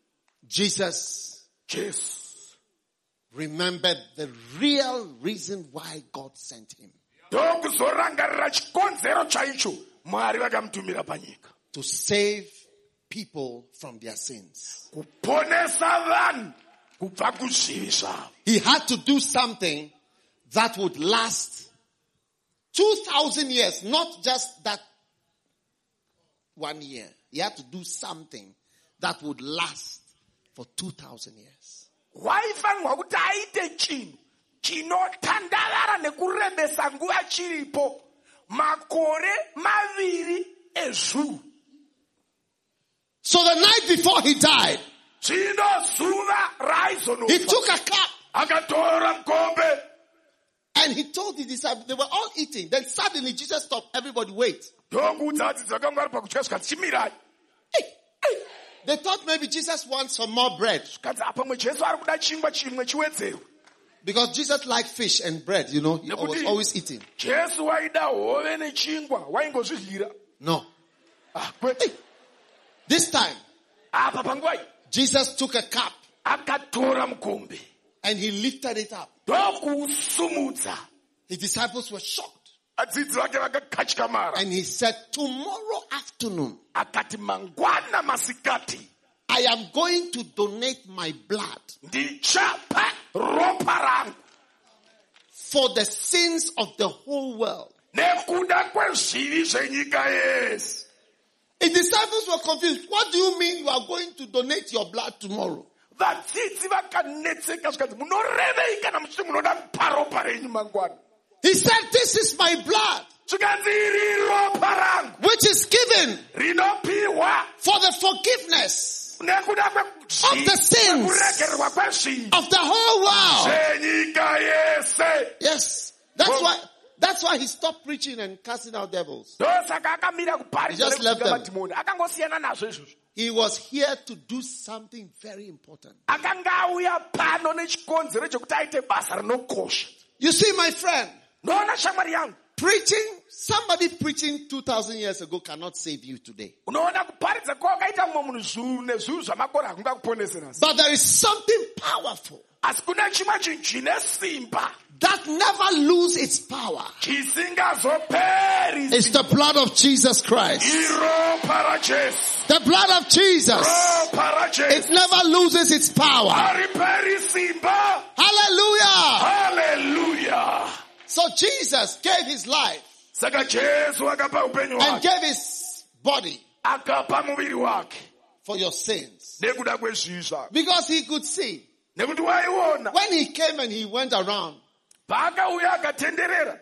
Jesus Jesu remembered the real reason why God sent him. ndokuzorangarira chikonzero chaicho Mwari vakamutumira panyika. To save people from their sins. Kuponesa vanhu kubva kuzvivi zvavo. He had to do something that would last 2,000 years, not just that 1 year. He had to do something that would last for 2,000 years. Waifanirwa kuti aite chinhu chinotandavara nekurembesa nguva chiripo makore maviri ezviwu. So the night before he died, Zvino zuva raizonofa he took a cup akatora mukombe and he told the disciples, they were all eating. Then suddenly Jesus stopped. Everybody wait. ndokuudza vadzidzi vakanga vari pakudya zvikati chimirai. They thought maybe Jesus wants some more bread. Zvikati pamwe Jesu ari kuda chingwa chimwe chiwedzerwe. Because Jesus liked fish and bread, you know. He was always eating. Jesu waida hove nechingwa waingozvidyira. No. Kwete. This time, Apa panguva iyi Jesus took a cup akatora mukombe and he lifted it up. ndokuusumudza. His disciples were shocked. Vadzidzi vake vakakatyamara. And he said, tomorrow afternoon, Akati mangwana masikati I am going to donate my blood ndichapa ropa rangu for the sins of the whole world. nekuda kwezvivi zvenyika yese. His disciples were confused. What do you mean you are going to donate your blood tomorrow? Vadzidzi vakanetseka zvikati munorevei kana muchiti munoda kupa ropa renyu mangwana. He said, this is my blood, Zvikanzi iri ropa rangu which is given rinopiwa for the forgiveness nekuda of the sins kwekuregererwa kwezvivi of the whole world. zvenyika yese. Yes. That's why That's why he stopped preaching and casting out devils. ndosaka akamira He just left them. kuparidzamadhimoni akangosiyana nazvo izvozvo. He was here to do something very important. Akanga auya pano nechikonzero chekuti aite basa rinokosha. You see, my friend, Ndoona shamwari yangu, somebody preaching 2,000 years ago cannot save you today. unoona kuparidza kwawakaita mumwe munhu nezvihu zvamakore hakungakuponesera. But there is something powerful Asi kuna chimwe chinhu chine simba that never lose its power. chisingazoperi. It's the blood of Jesus Christ. Iropa raJesu. The blood of Jesus. Ropa raJesu. It never loses its power. Hariperi simba. Hallelujah. Hallelujah. So Jesus gave his life Saka Jesu akapa upenyu and wake. gave his body Akapa muviri wake. for your sins. Nekuda kwezvivi zvako. Because he could see. Nekuti waiona. When he came and he went around, Paakauya akatenderera.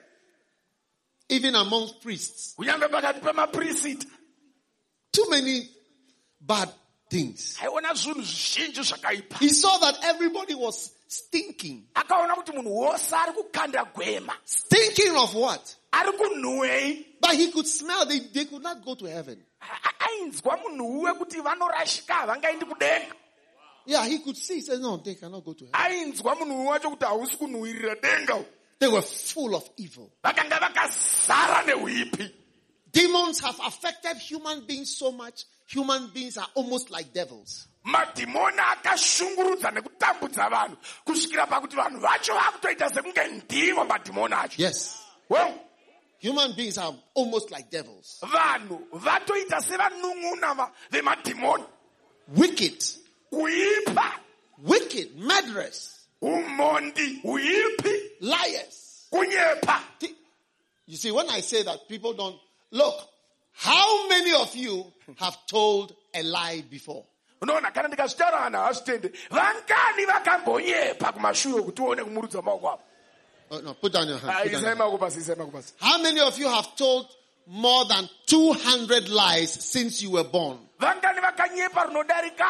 even among priests, Kunyange pakati pemaprista. too many bad things. Aiona zvinhu zvizhinji zvakaipa. He saw that everybody was stinking. Akaona kuti munhu wose ari kukanda gwema. Stinking of what? Ari kunhuwei. But he could smell. They could not go to heaven. Ainzwa munhuwe kuti vanorashika havangaendi kudenga. Yeah, he could see. He said, no, they cannot go to heaven. Ainzwa munhu wacho kuti hausi kunhuwirira denga. They were full of evil. Vakanga vakazara neuipi. Demons have affected human beings so much. Human beings are almost like devils. Madhimoni akashungurudza nekutambudza vanhu kusvikira pakuti vanhu vacho vakutoita sekunge ndivo madhimoni acho. Yes. Well, Human beings are almost like devils. vanhu vatoita sevanun'una vemadhimoni. Wicked. Kuipa, Wicked. Murderers. umondi, uipi, Liars. kunyepa. You see, when I say that, people don't... Look, how many of you have told a lie before? Unoona kana ndikazvitaura vanhu havazvitende. Vangani vakambonyepa kumashure kuti uone kumurudza maoko avo. Oh, no, put down your hand. Put down your Isai hand. maoko pasi, isai maoko pasi. How many of you have told more than 200 lies since you were born? Vangani vakanyepa runodarika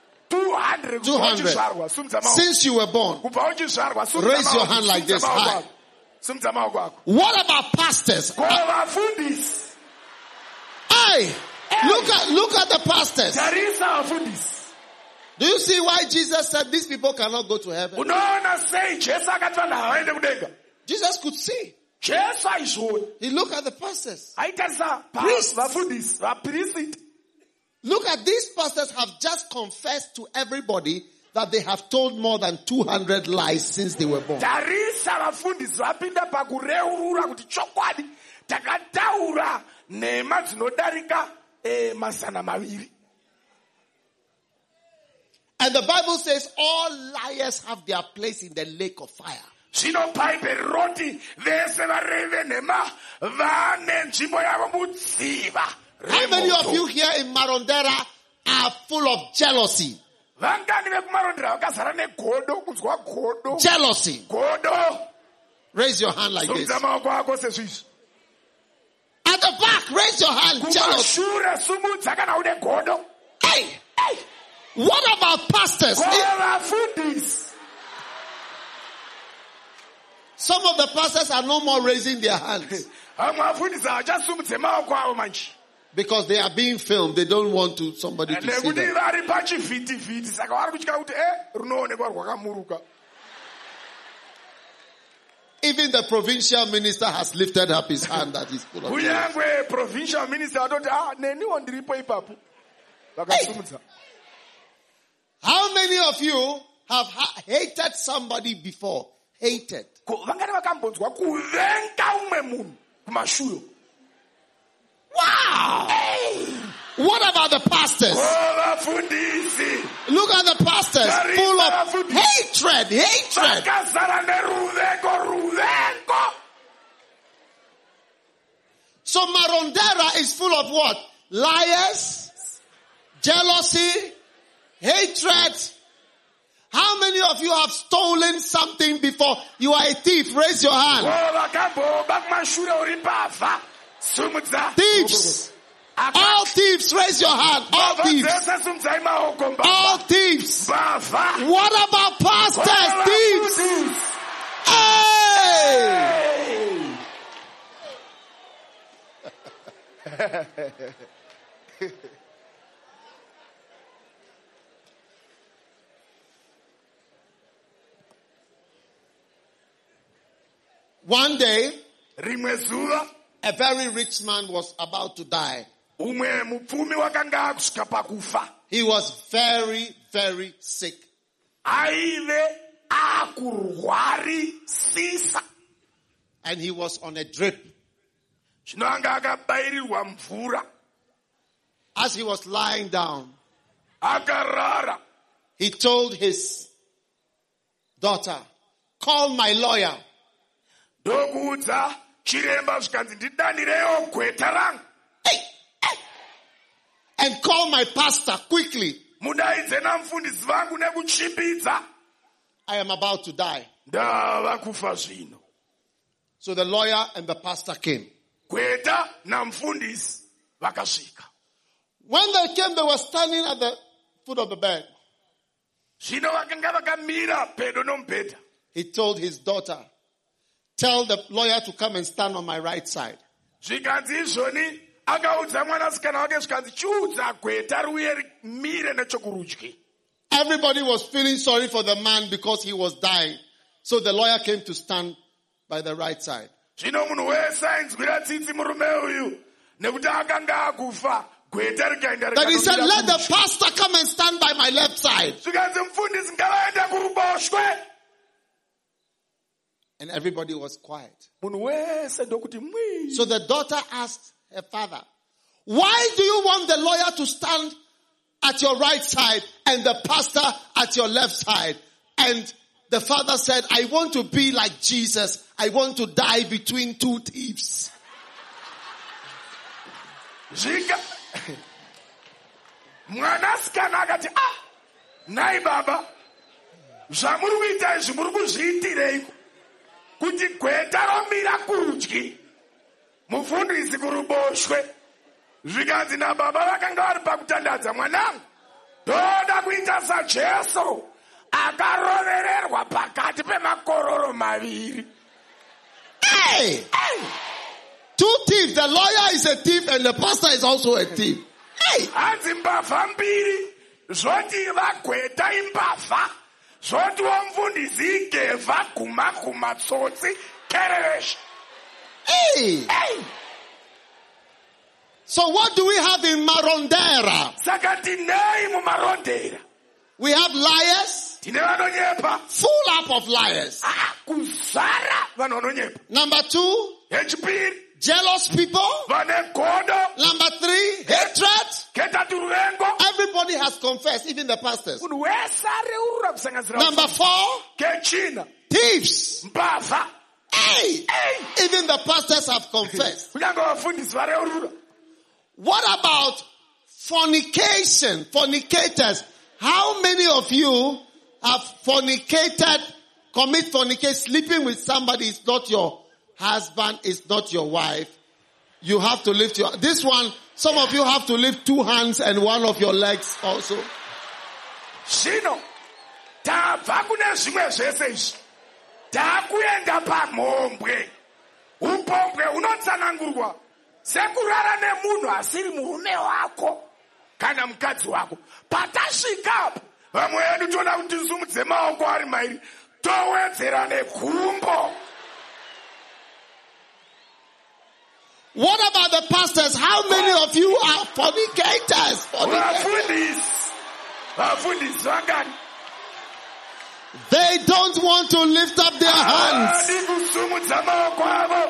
200 kubva 200. uchizvarwa. Sumudza maoko. Since you were born. Kubva uchizvarwa. Sumudza Raise your maoko. hand like this, Sumudza maoko high. ako. Sumudza maoko ako. What about pastors? Vafundisi. Hey, look at the pastors. Tarisa vafundisi. Do you see why Jesus said these people cannot go to heaven? Unoona sei Jesu akati vanhu havaende kudenga. Jesus could see. Jesu aizviona. He looked at the pastors. Aitarisa Priests. vafundisi, vaprista. Look at these pastors have just confessed to everybody that they have told more than 200 lies since they were born. Tarisa vafundisi vapinda pakureurura kuti chokwadi takataura nhema dzinodarika mazana maviri. And the Bible says all liars have their place in the lake of fire. Zvino bhaibheri roti vese varevi venhema vane nzvimbo yavo mudziva How many of remoto. you here in Marondera are full of jealousy? Vangani vekumarondera vakazara negodo, kunzwa godo. Jealousy. Godo. Raise your hand like this. Sumudza maoko ako sezvizvi. At the back, raise your hand. Jealousy. Kumashure sumudza kana une godo. Hey, hey. What about pastors? Vafundisi. Some of the pastors are no more raising their hands Vamwe vafundisi havachasumudze maoko avo manje. because they are being filmed. They don't want somebody to see Nekuti them. vari pachivhitivhiti saka vari kutya kuti runoonekwa rwakamuruka. Even the provincial minister has lifted up his hand that he's full of jealousy. Kunyangwe provincial minister atoti neniwo ndiripo ipapo. Vakasumudza. How many of you have hated somebody before? Hated. Vangani vakambonzwa kuvenga umwe munhu kumashure. Wow! What about the pastors? Vafundisi. Look at the pastors full of hatred, hatred. Vakazara neruvengo. So Marondera is full of what? Liars, jealousy, hatred. How many of you have stolen something before? You are a thief. Raise your hand. Vakamboba kumashure uri mbavha. Sumudza. Thieves. All thieves, raise your hand. All thieves. Sumudzai maoko mbavha. All thieves. Mbavha. What about pastors? Thieves. Vafundisi. Hey! Hey. One day, rimwe zuva a very rich man was about to die. umwe mupfumi wakanga akusvika pakufa. He was very, very sick. Aive akurwarisisa. And he was on a drip. Zvino anga akabairirwa mvura. As he was lying down, Akarara. he told his daughter, call my lawyer. Ndokuudza chiremba zvikanzi ndidanirewo gweta rangu. And call my pastor quickly. Mudaidze namufundisi vangu nekuchimbidza. I am about to die. Ndava kufa zvino. So the lawyer and the pastor came. Gweta namufundisi vakasvika. When they came, they were standing at the foot of the bed. Zvino vakanga vakamira pedo nomubhedha. He told his daughter, tell the lawyer to come and stand on my right side. Zvikanzi izvoni akaudza mwanasikana wake zvikanzi chiudza gweta riuye rimire nechokurudyi. Everybody was feeling sorry for the man because he was dying. So the lawyer came to stand by the right side. Zvino munhu wese ainzwira tsitsi murume uyu nekuti akanga akufa. Gweta rikaenda Then he said, let the pastor come and stand by my left side. Zvikanzi mufundisi ngavaende kuruboshwe. And everybody was quiet. Munhu wese ndokuti mwi. So the daughter asked her father, why do you want the lawyer to stand at your right side and the pastor at your left side? And the father said, I want to be like Jesus. I want to die between two thieves. Mwanasikana akati, nai baba, zvamuri kuita izvi muri kuzviitireiko? Kuti gweta romira kurudyi, mufundisi kuruboshwe. Zvikanzi nababa vakanga vari pakutandadza, mwanangu, ndoda kuita saJesu akarovererwa pakati pemakororo maviri. Hey! Two thieves. The lawyer is a thief and the pastor is also a thief. Hey! Hanzi mbavha mbiri, zvoti vagweta imbavha, zvoti womufundisi igevha guma tsotsi kereresha. Hey! Hey! So what do we have in Marondera? Saka tinei mumarondera. We have liars, Tine vanonyepa. full up of liars. Kuzara vanhu vanonyepa. Number 2, Yechipiri, jealous people. vane godo. Number 3, hatred. Ketatu ruvengo. Everybody has confessed, even the pastors. Munhu wese areurura kusanganisira. Number 4, Kechina, thieves. mbavha. Hey! Even the pastors have confessed. Kunyange vafundisi vareurura. What about fornication? Fornicators. How many of you have fornicated, commit fornication, sleeping with somebody is not your husband, is not your wife? You have to lift your, this one, some of you have to lift 2 hands and one of your legs also. Zvino, tabva kune zvimwe zvese izvi. Takuenda pamhombwe. Upombwe unotsanangurwa. Sekurara nemunhu asiri murume wako kana mukadzi wako. Patasvikapo, vamwe vedu toda kuti tisumudze maoko ari mairi, towedzera negumbo. What about the pastors? How many of you are fornicators? Vafundisi vangani. They don't want to lift up their hands. Havadi kusumudza maoko avo.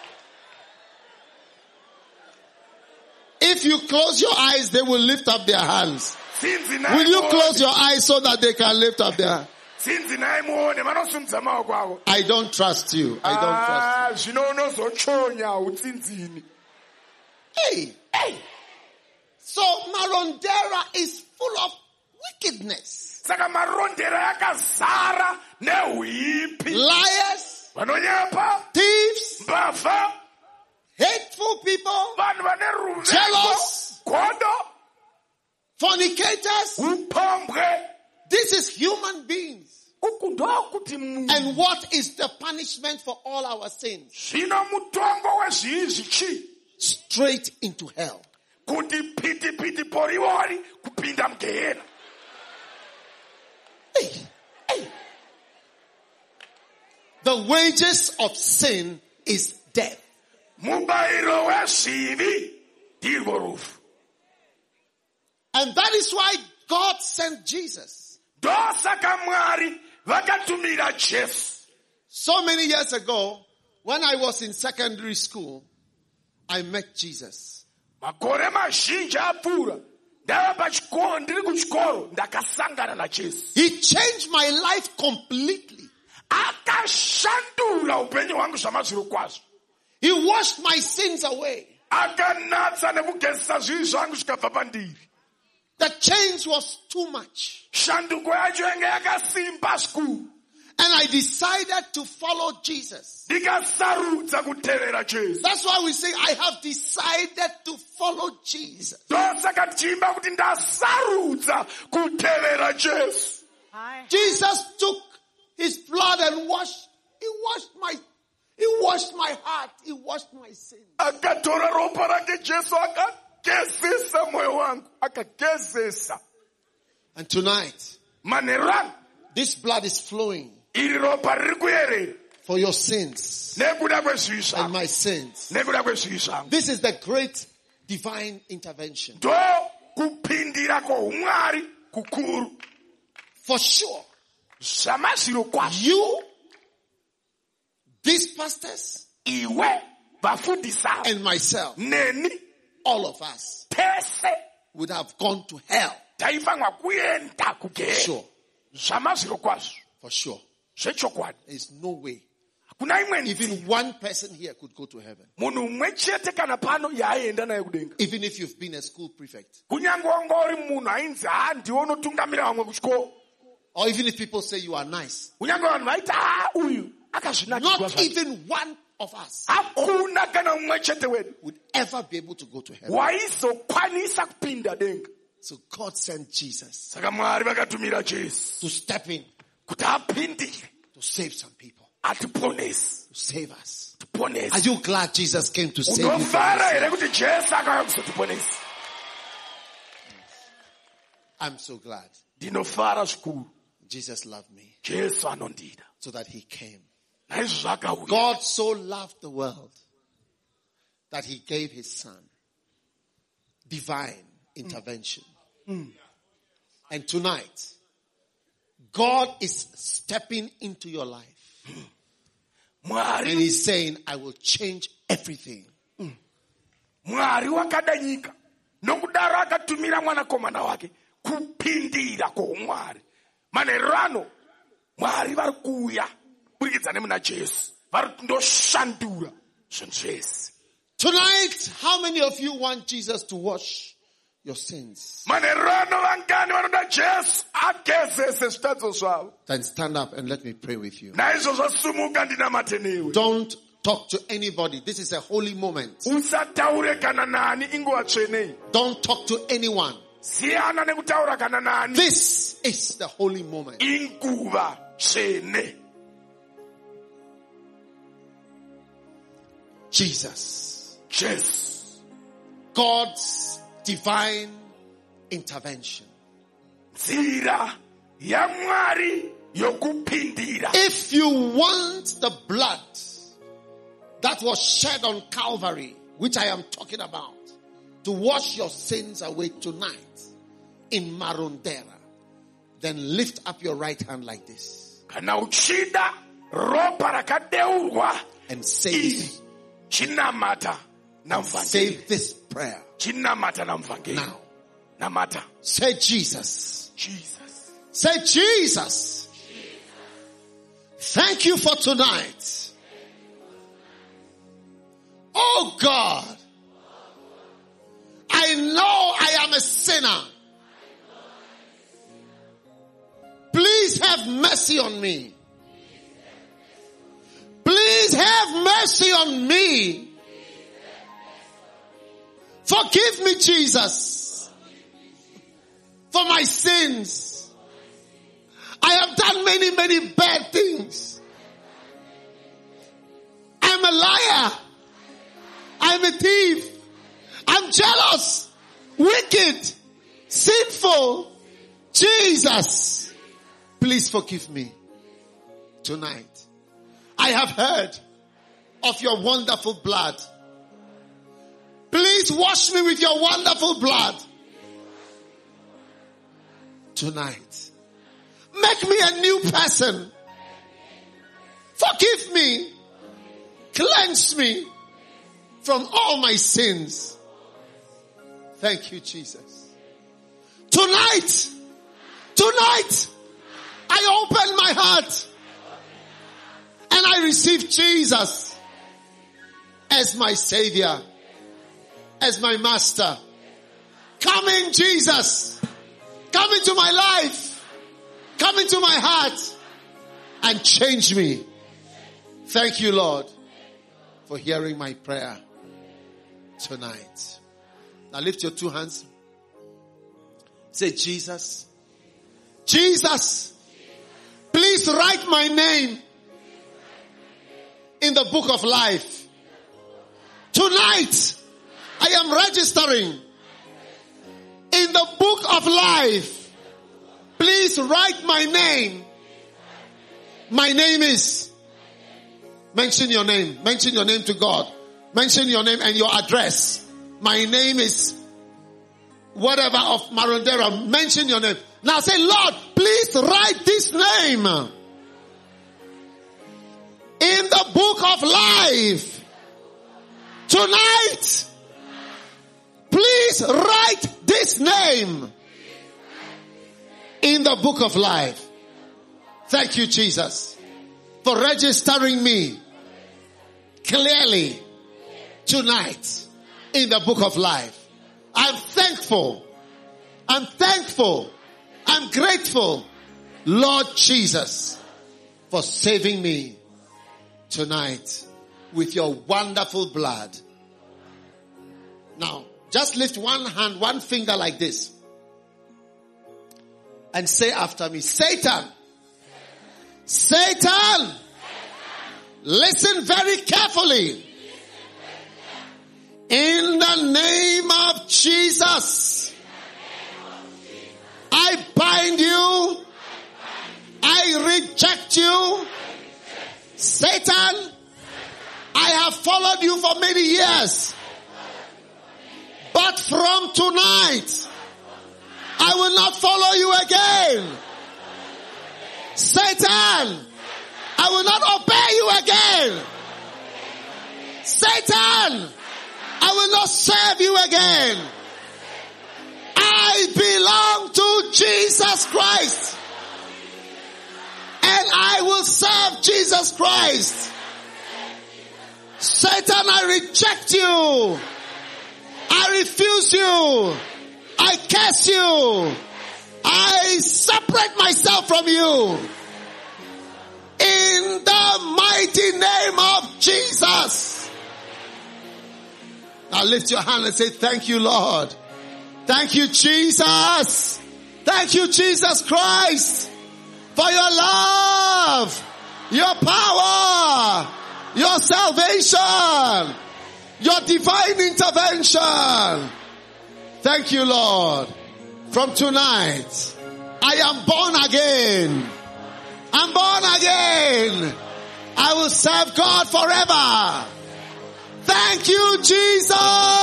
If you close your eyes, they will lift up their hands. Sinzi Will you nai close your eyes so that they can lift up their hands? Sinzi nai muone vanosumudza maoko avo. I don't trust you. I don't trust Zvino unozochonya utsinzini. you. Hey! So Marondera is full of wickedness. Saka marondera yakazara nehuipi. Liars, Vanonyepa, thieves, mbavha, hateful people, vanhu vane ruvengo, jealous, godo, fornicators. upombwe. This is human beings. Uku ndokuti munhu. And what is the punishment for all our sins? Zvino mutongo wezvizvi chii? straight into hell. kuti piti poriwori kupinda mugehena. The wages of sin is death. Mubayiro wezvivi ndirwo rufu. And that is why God sent Jesus. Ndosaka Mwari vakatumira Jesu. So many years ago, when I was in secondary school, I met Jesus. Makore mazhinji apfuura ndava ndiri kuchikoro ndakasangana naJesu. He changed my life completely. Akashandura upenyu hwangu zvamazviro kwazvo. He washed my sins away. Akanatsa nekugezesa zvivi zvangu zvikabva pandiri. The change was too much. Shanduko yacho yanga yakasimba zvikuru. And I decided to follow Jesus. Ndikasarudza kuteerera Jesu. That's why we say, I have decided to follow Jesus. Ndosaka tichimba kuti ndasarudza kuteerera Jesu. Jesus took his blood and he washed my heart. He washed my sin. Akatora ropa rake Jesu akagezesa moyo wangu. Akagezesa. And tonight, Manerang, this blood is flowing iri ropa riri kuyerera for your sins nekuda kwezvivi and zvangu. my sins. Nekuda kwezvivi zvangu. This is the great divine intervention. Ndo kupindira kwoumwari kukuru. For sure, Zvamazviro kwazvo. you, these pastors, Iwe vafundisa and myself, neni all of us, tese would have gone to hell. taifanwa kuenda kugehena. Sure, Zvamazviro kwazvo. for sure. Zvechokwadi. There is no way. Hakuna imweni Even one person here could go to heaven. munhu umwe chete kana pano yaaenda naye kudenga. Even if you've been a school prefect. Kunyange wanga uri munhu ainzi ndiwe unotungamira vamwe kuchikoro. Or even if people say you are nice. Kunyange vanhu vaiti uyu akazvinakidwa Not zvake. even one of us Hakuna kana umwe chete wedu would ever be able to go to heaven. waizokwanisa kupinda denga. So God sent Jesus Saka Mwari vakatumira Jesu to step in, kuti apindire to save some people, atiponese. to save us. Are Tiponese. you glad Jesus came to save you? from Unofara your sin? here kuti Jesu akauya kuzotiponesa. I'm so glad. Ndinofara zvikuru. Jesus loved me Jesu anondida. so that he came. Naizvozvo akauya. God so loved the world that he gave his son. Divine intervention. And tonight, God is stepping into your life. And Mwari he's saying, I will change everything. Mwari wakada nyika nokudaro akatumira mwanakomana wake kupindira kwoumwari. Manererano Mwari vari kuuya kubudikidza nemuna Jesu vari kundoshandura zvinhu zvese. Tonight, how many of you want Jesus to wash your sins? Manererano vangani vanoda Jesu agezese zvitadzo zvavo. Then stand up and let me pray with you. Naizvozvo sumuka ndinamate newe. Don't talk to anybody. This is a holy moment. Usataure kana nani inguva tsvenei. Don't talk to anyone. Siyana nekutaura kana nani. This is the holy moment. Inguva tsvene. Jesus, Jesu. God's divine intervention. Nzira yaMwari yokupindira. If you want the blood that was shed on Calvary, which I am talking about, to wash your sins away tonight in Marondera, then lift up your right hand like this Kana uchida ropa rakadeurwa and say this, chinamata namvangeli. say this prayer Chinamata namvangeli. now. Namata. Say Jesus. Jesus. Say Jesus. Thank you for tonight. Oh God, I know I am a sinner. Please have mercy on me. Please have mercy on me. Forgive me, Jesus, for my sins. I have done many bad things. I'm a liar. I'm a thief. I'm jealous, wicked, sinful. Jesus, please forgive me tonight. I have heard of your wonderful blood. Please wash me with your wonderful blood tonight. Make me a new person. Forgive me. Cleanse me from all my sins. Thank you, Jesus. Tonight, I open my heart and I receive Jesus as my Savior, as my Master. Come in, Jesus. Come into my life. Come into my heart and change me. Thank you, Lord, for hearing my prayer tonight. Now lift your two hands. Say, Jesus, please write my name in the book of life. Tonight, I am registering in the book of life. Please write my name. My name is. Mention your name. Mention your name to God. Mention your name and your address. My name is whatever of Marondera. Mention your name. Now say, Lord, please write this name in the book of life. Tonight, please write this name in the book of life. Thank you, Jesus, for registering me clearly tonight in the book of life. I'm thankful. I'm grateful, Lord Jesus, for saving me tonight with your wonderful blood. Now, just lift one hand, one finger like this and say after me, Satan, listen very carefully. In the name of Jesus, I bind you. I reject you. Satan, I have followed you for many years. But from tonight, I will not follow you again. Satan, I will not obey you again. Satan, I will not serve you again. I belong to Jesus Christ. And I will serve Jesus Christ. Satan, I reject you. I refuse you. I curse you. I separate myself from you. In the mighty name of Jesus. Now lift your hand and say, thank you, Lord. Thank you, Jesus. Thank you, Jesus Christ, for your love, your power, your salvation, your divine intervention. Thank you, Lord. From tonight, I am born again. I'm born again. I will serve God forever. Thank you, Jesus.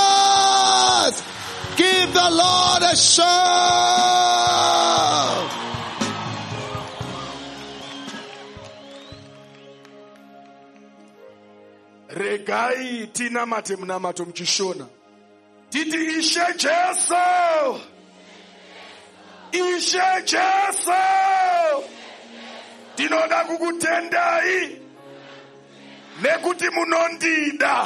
Give the Lord a shout. Regai tina mate mnamato mchishona. Titi ishe Jesu. Ishe Jesu. Tinoda kukutendai. Nekuti munondida.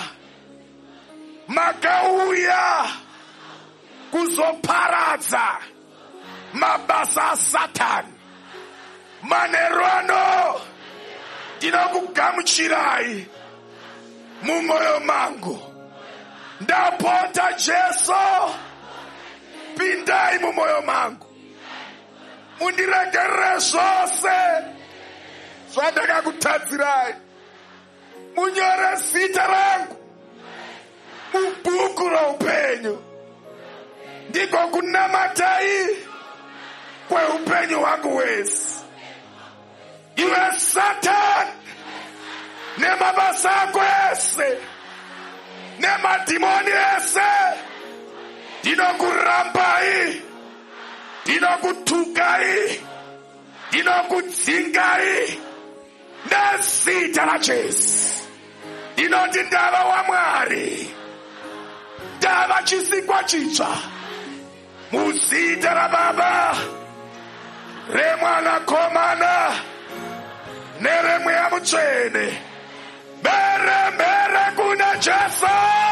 Makauya. Kuzoparadza. Mabasa Satan. Manerano. Tinokugamuchirai. Mumoyo mangu. Ndapota Jesu. Pindai mumoyo mangu. Mundiregere zose. Zvandaka kutadzirai. Munyore zita rangu mubhuku roupenyu ndiko kunamatai kweupenyu hwangu wese. Iwe Satan nemabasa ako ese nemadhimoni ese, ndinokurambai, ndinokutukai, ndinokudzingai nezita raJesu. Ndinoti ndava waMwari, ndava chisikwa chitsva muzita raBaba, reMwanakomana neremweya mutsvene. Mbere kuna Jesu.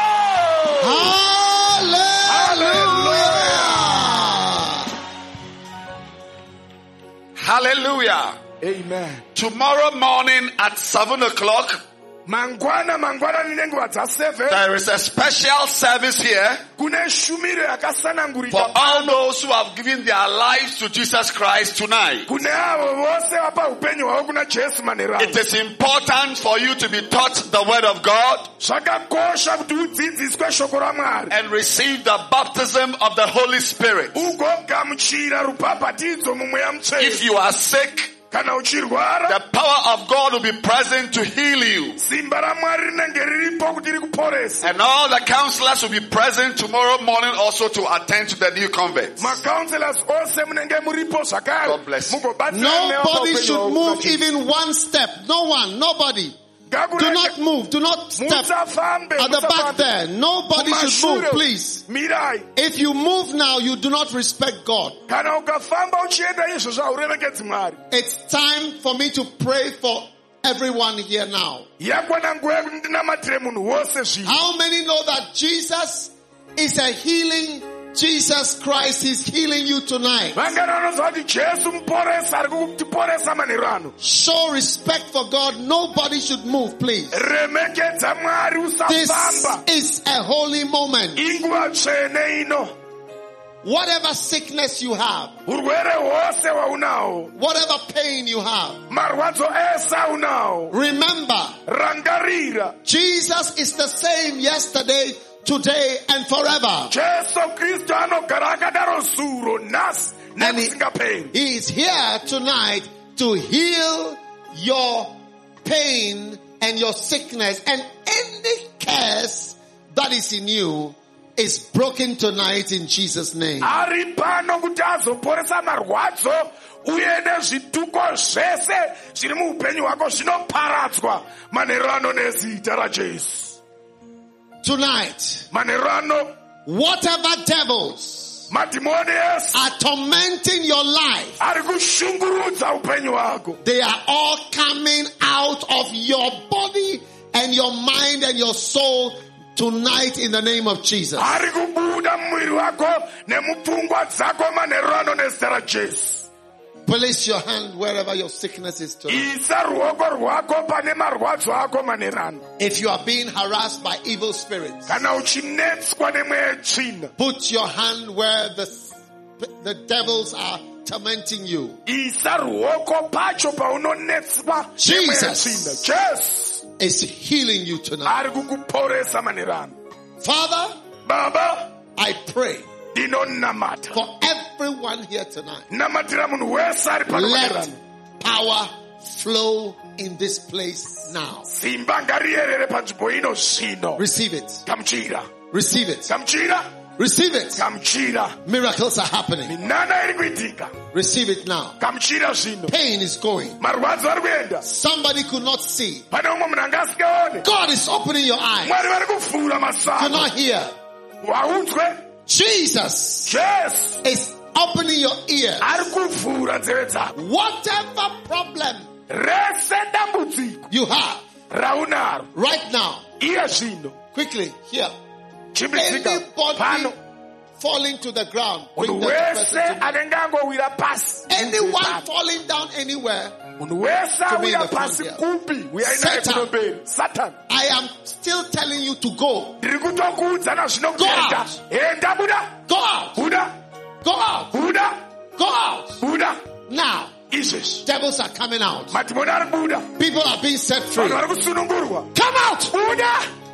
Hallelujah. Amen. Tomorrow morning at 7 o'clock, Mangwana nenguva dza7. there is a special service here Kune shumiro for yakasanangurika all those who have given their lives to Jesus Christ tonight. kune avo vose vapa upenyu hwavo kuna Jesu manherano. It is important for you to be taught the word of God Zvakakosha kuti udzidziswe shoko raMwari and receive the baptism of the Holy Spirit. ugogamuchira rubhabhatidzo mumweya mutsvene. If you are sick, Kana uchirwara, the power of God will be present to heal you. simba raMwari rinenge riripo kuti rikuporese. And all the counselors will be present tomorrow morning also to attend to the new converts. Macounselors ose munenge muripo zvakare. God bless you. Nobody should move even one step. No one, nobody. Do not move. Do not step at the back there. Nobody should move, please. Mirai. If you move now, you do not respect God. Kana ukafamba uchienda izvozvo hauremekedzi Mwari. It's time for me to pray for everyone here now. Yakwana nguva yekuti ndinamatire munhu wose zvino. How many know that Jesus is a healing? Jesus Christ is healing you tonight. Vangana vanoziva kuti Jesu muporesa ari kutiporesa manheru ano. Show respect for God. Nobody should move, please. Remekedza Mwari usafamba. This is a holy moment. Inguva tsvene ino. Whatever sickness you have, Urwere hwose hwaunaho. whatever pain you have, Marwadzo ese aunaho. remember, Rangarira. Jesus is the same yesterday, today, and forever. Jesu Kristu anogara akadaro zuro nhasi And nekusingaperi. He is here tonight to heal your pain and your sickness, and any curse that is in you is broken tonight in Jesus' name. Ari pano kuti azoporesa marwadzo uye nezvituko zvese zviri muupenyu hwako zvinoparadzwa manheru ano nezita raJesu. Tonight, Manheru ano whatever devils madhimoni ese are tormenting your life, ari kushungurudza upenyu hwako, they are all coming out of your body and your mind and your soul tonight in the name of Jesus. ari kubuda mumwiri wako nemupfungwa dzako manheru ano nezita raJesu. Place your hand wherever your sickness is tonight. Isa ruoko rwako pane marwadzo ako manheru ano. If you are being harassed by evil spirits, Kana uchinetswa nemweya tsvina, put your hand where the devils are tormenting you. isa ruoko pacho paunonetswa nemweya tsvina. Jesu Is healing you tonight. ari kukuporesa manheru ano. Father, Baba, I pray ndinonamata. for everyone here tonight. Namatira munhu wese ari pano manheru Let ano. power flow in this place now. Simba ngariyerere panzvimbo ino zvino. Receive it. Kamuchira. Receive it. Kamuchira. Receive it. Kamuchira. Miracles are happening. Minana iri kuitika. Receive it now. Kamuchira zvino. Pain is going. Marwadzo ari kuenda. Somebody could not see. Pane umwe munhu anga asikaone. God is opening your eyes. Mwari vari kuvhura Do masango. not hear. Waudzwe. Jesus Jesu is opening your ears. ari kuvhura nzeve dzako. Whatever problem Rese dambudziko you have raunaro right now, iye zvino quickly here. chimbidzika Anybody pano. falling to the ground, bring Munhu that wese person to me. anenge angowira pasi. Anyone falling down anywhere, Munhu wese To me in awira the front pasi here. kupi uyai naye Satan. kumberi. Satan. I am still telling you to go. Ndiri kutokuudza nazvino Go kuenda. out. Enda buda. Go out. Buda. Go out. Buda. Go out. Buda. Now, Izvezvi. devils are coming out. Madhimoni ari buda. People are being set free. Vanhu vari kusunungurwa. Come out. Buda.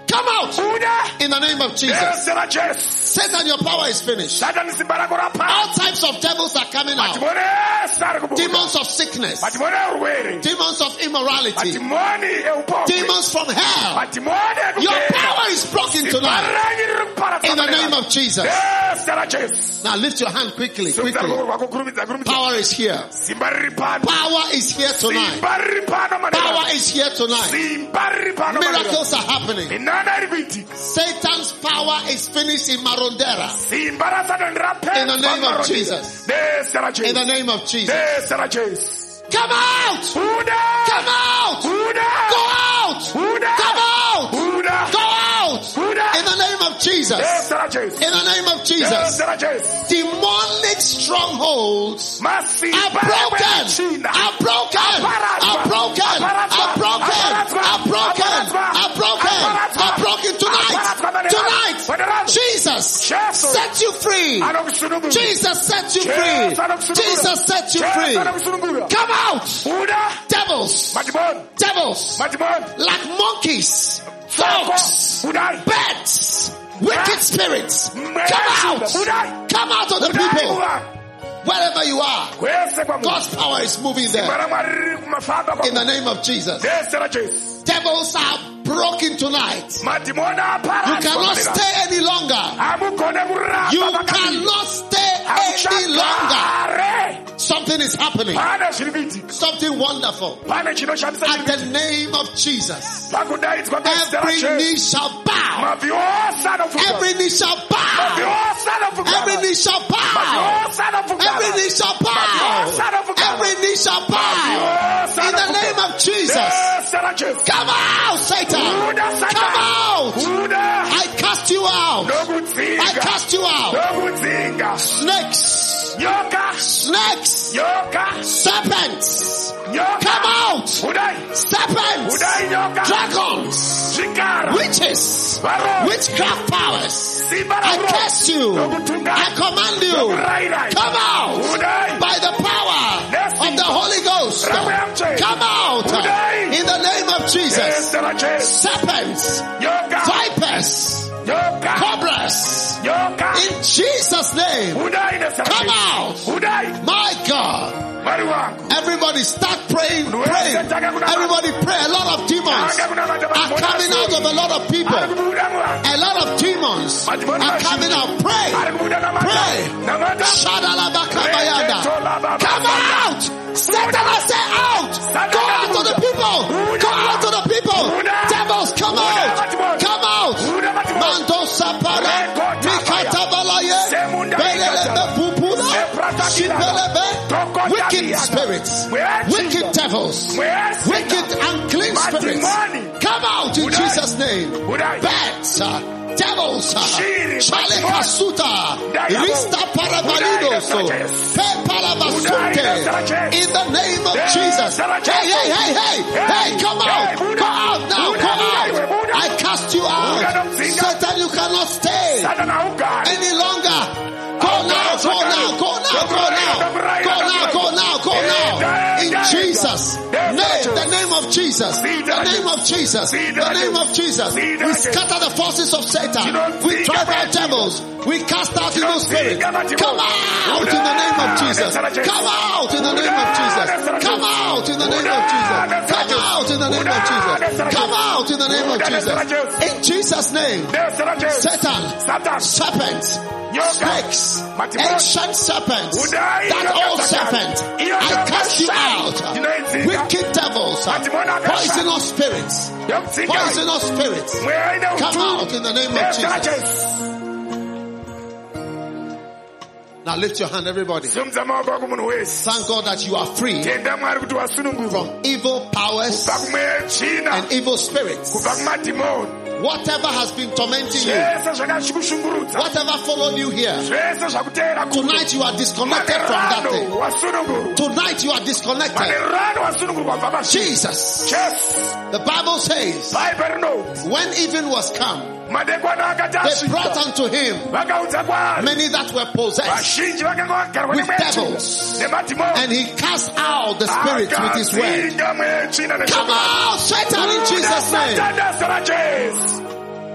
Come out Uda. in the name of Jesus. Desa la Jesu. Satan, your power is finished. Satani simba lako rapa. All types of devils are coming out. Matimone sari kubuka. Demons of sickness. Matimone urwere. Demons of immorality. Matimoni eupofu. Demons from hell. Matimone Your kukera. power is broken tonight. In the name of Jesus. Desa la Jesu. Now lift your hand quickly. Sumza wako kurumiza. Power is here. Simba ripano. Power is here tonight. Simba ripano maneno. Power is here tonight. Simba ripano maneno. Miracles are happening. Inana ribiti. Satan's power is finished in Marondera. Simba rasa dan rape. In the name of Jesus. Desa la Jesu. In the name of Jesus. Desa la Jesu. Come out! Uda. Come out! Uda. Go out! Uda. Come out! Uda. Go out! Uda. In the name of Jesus. Desa la Jesu. In the name of Jesus. Desa la Jesu. Demonic strongholds Masi are broken. Are broken. Are broken. Are broken. Are broken. Are broken. Are broken tonight. Tonight. Jesus set you free. Jesus set you free. Jesus set you free. Come out. Uda. Devils. Matimon. Devils. Matimon. Like monkeys. Frogs. Uda. Birds. Wicked spirits. Come out. Come out of the people. Wherever you are. God's power is moving there. In the name of Jesus. Devils are broken tonight. You cannot stay any longer. You cannot stay any longer. Something is happening. Something wonderful. At the name of Jesus. Every knee shall bow. Every knee shall bow. Every knee shall bow. Every knee shall bow. Every knee shall bow. In the name of Jesus. Come out, Satan. Come out. I cast you out. I cast you out. Snakes. Snakes. Serpents. Come out. Serpents. Dragons. Witches. Witchcraft powers. I curse you. I command you. Come out. By the power of the Holy Ghost. Come out. In the name of Jesus. Serpents. Vipers. Cobras. In Jesus' name. Come out. My God. Everybody start praying. Everybody pray. A lot of demons are coming out of a lot of people. A lot of demons are coming out. Pray. Pray. Shadalabakabayanda. Come out. Satan, I say out. Go out to the people. Go out to the people. Devils, come out. Come out. Mando sapara. Mikatabalaya. Belelebe pupula. Shipelebe. Wicked spirits. Wicked devils. Wicked unclean spirits. Come out in Jesus' name. Bats. Devils. Shaleka suta. Rista parabalidos. Pe parabasunte. In the name of Jesus. Hey, come out. Go out now. Go out. I cast you out. Satan, you cannot stay any longer. Go now, go now, go now, go now. Go now, go now, go now. In Jesus' name, the name of Jesus. The name of Jesus. The name of Jesus. We scatter the forces of Satan. We drive out devils. We cast out evil spirits. Come out in the name of Jesus. Come out in the name of Jesus. Come out in the name of Jesus. Come out in the name of Jesus. Come out in the name of Jesus. In Jesus' name. Satan, serpents, snakes, ancient serpents, that old serpent, I cast you out. Wicked devils, poisonous spirits, poisonous spirits, come out in the name of Jesus. Now lift your hand, everybody. Thank God that you are free from evil powers and evil spirits. Whatever has been tormenting you, whatever followed you here, tonight you are disconnected from that thing. Tonight you are disconnected. Jesus. The Bible says, when even was come, they brought unto him many that were possessed with devils, and he cast out the spirits with his word. Come out, Satan, in Jesus' name.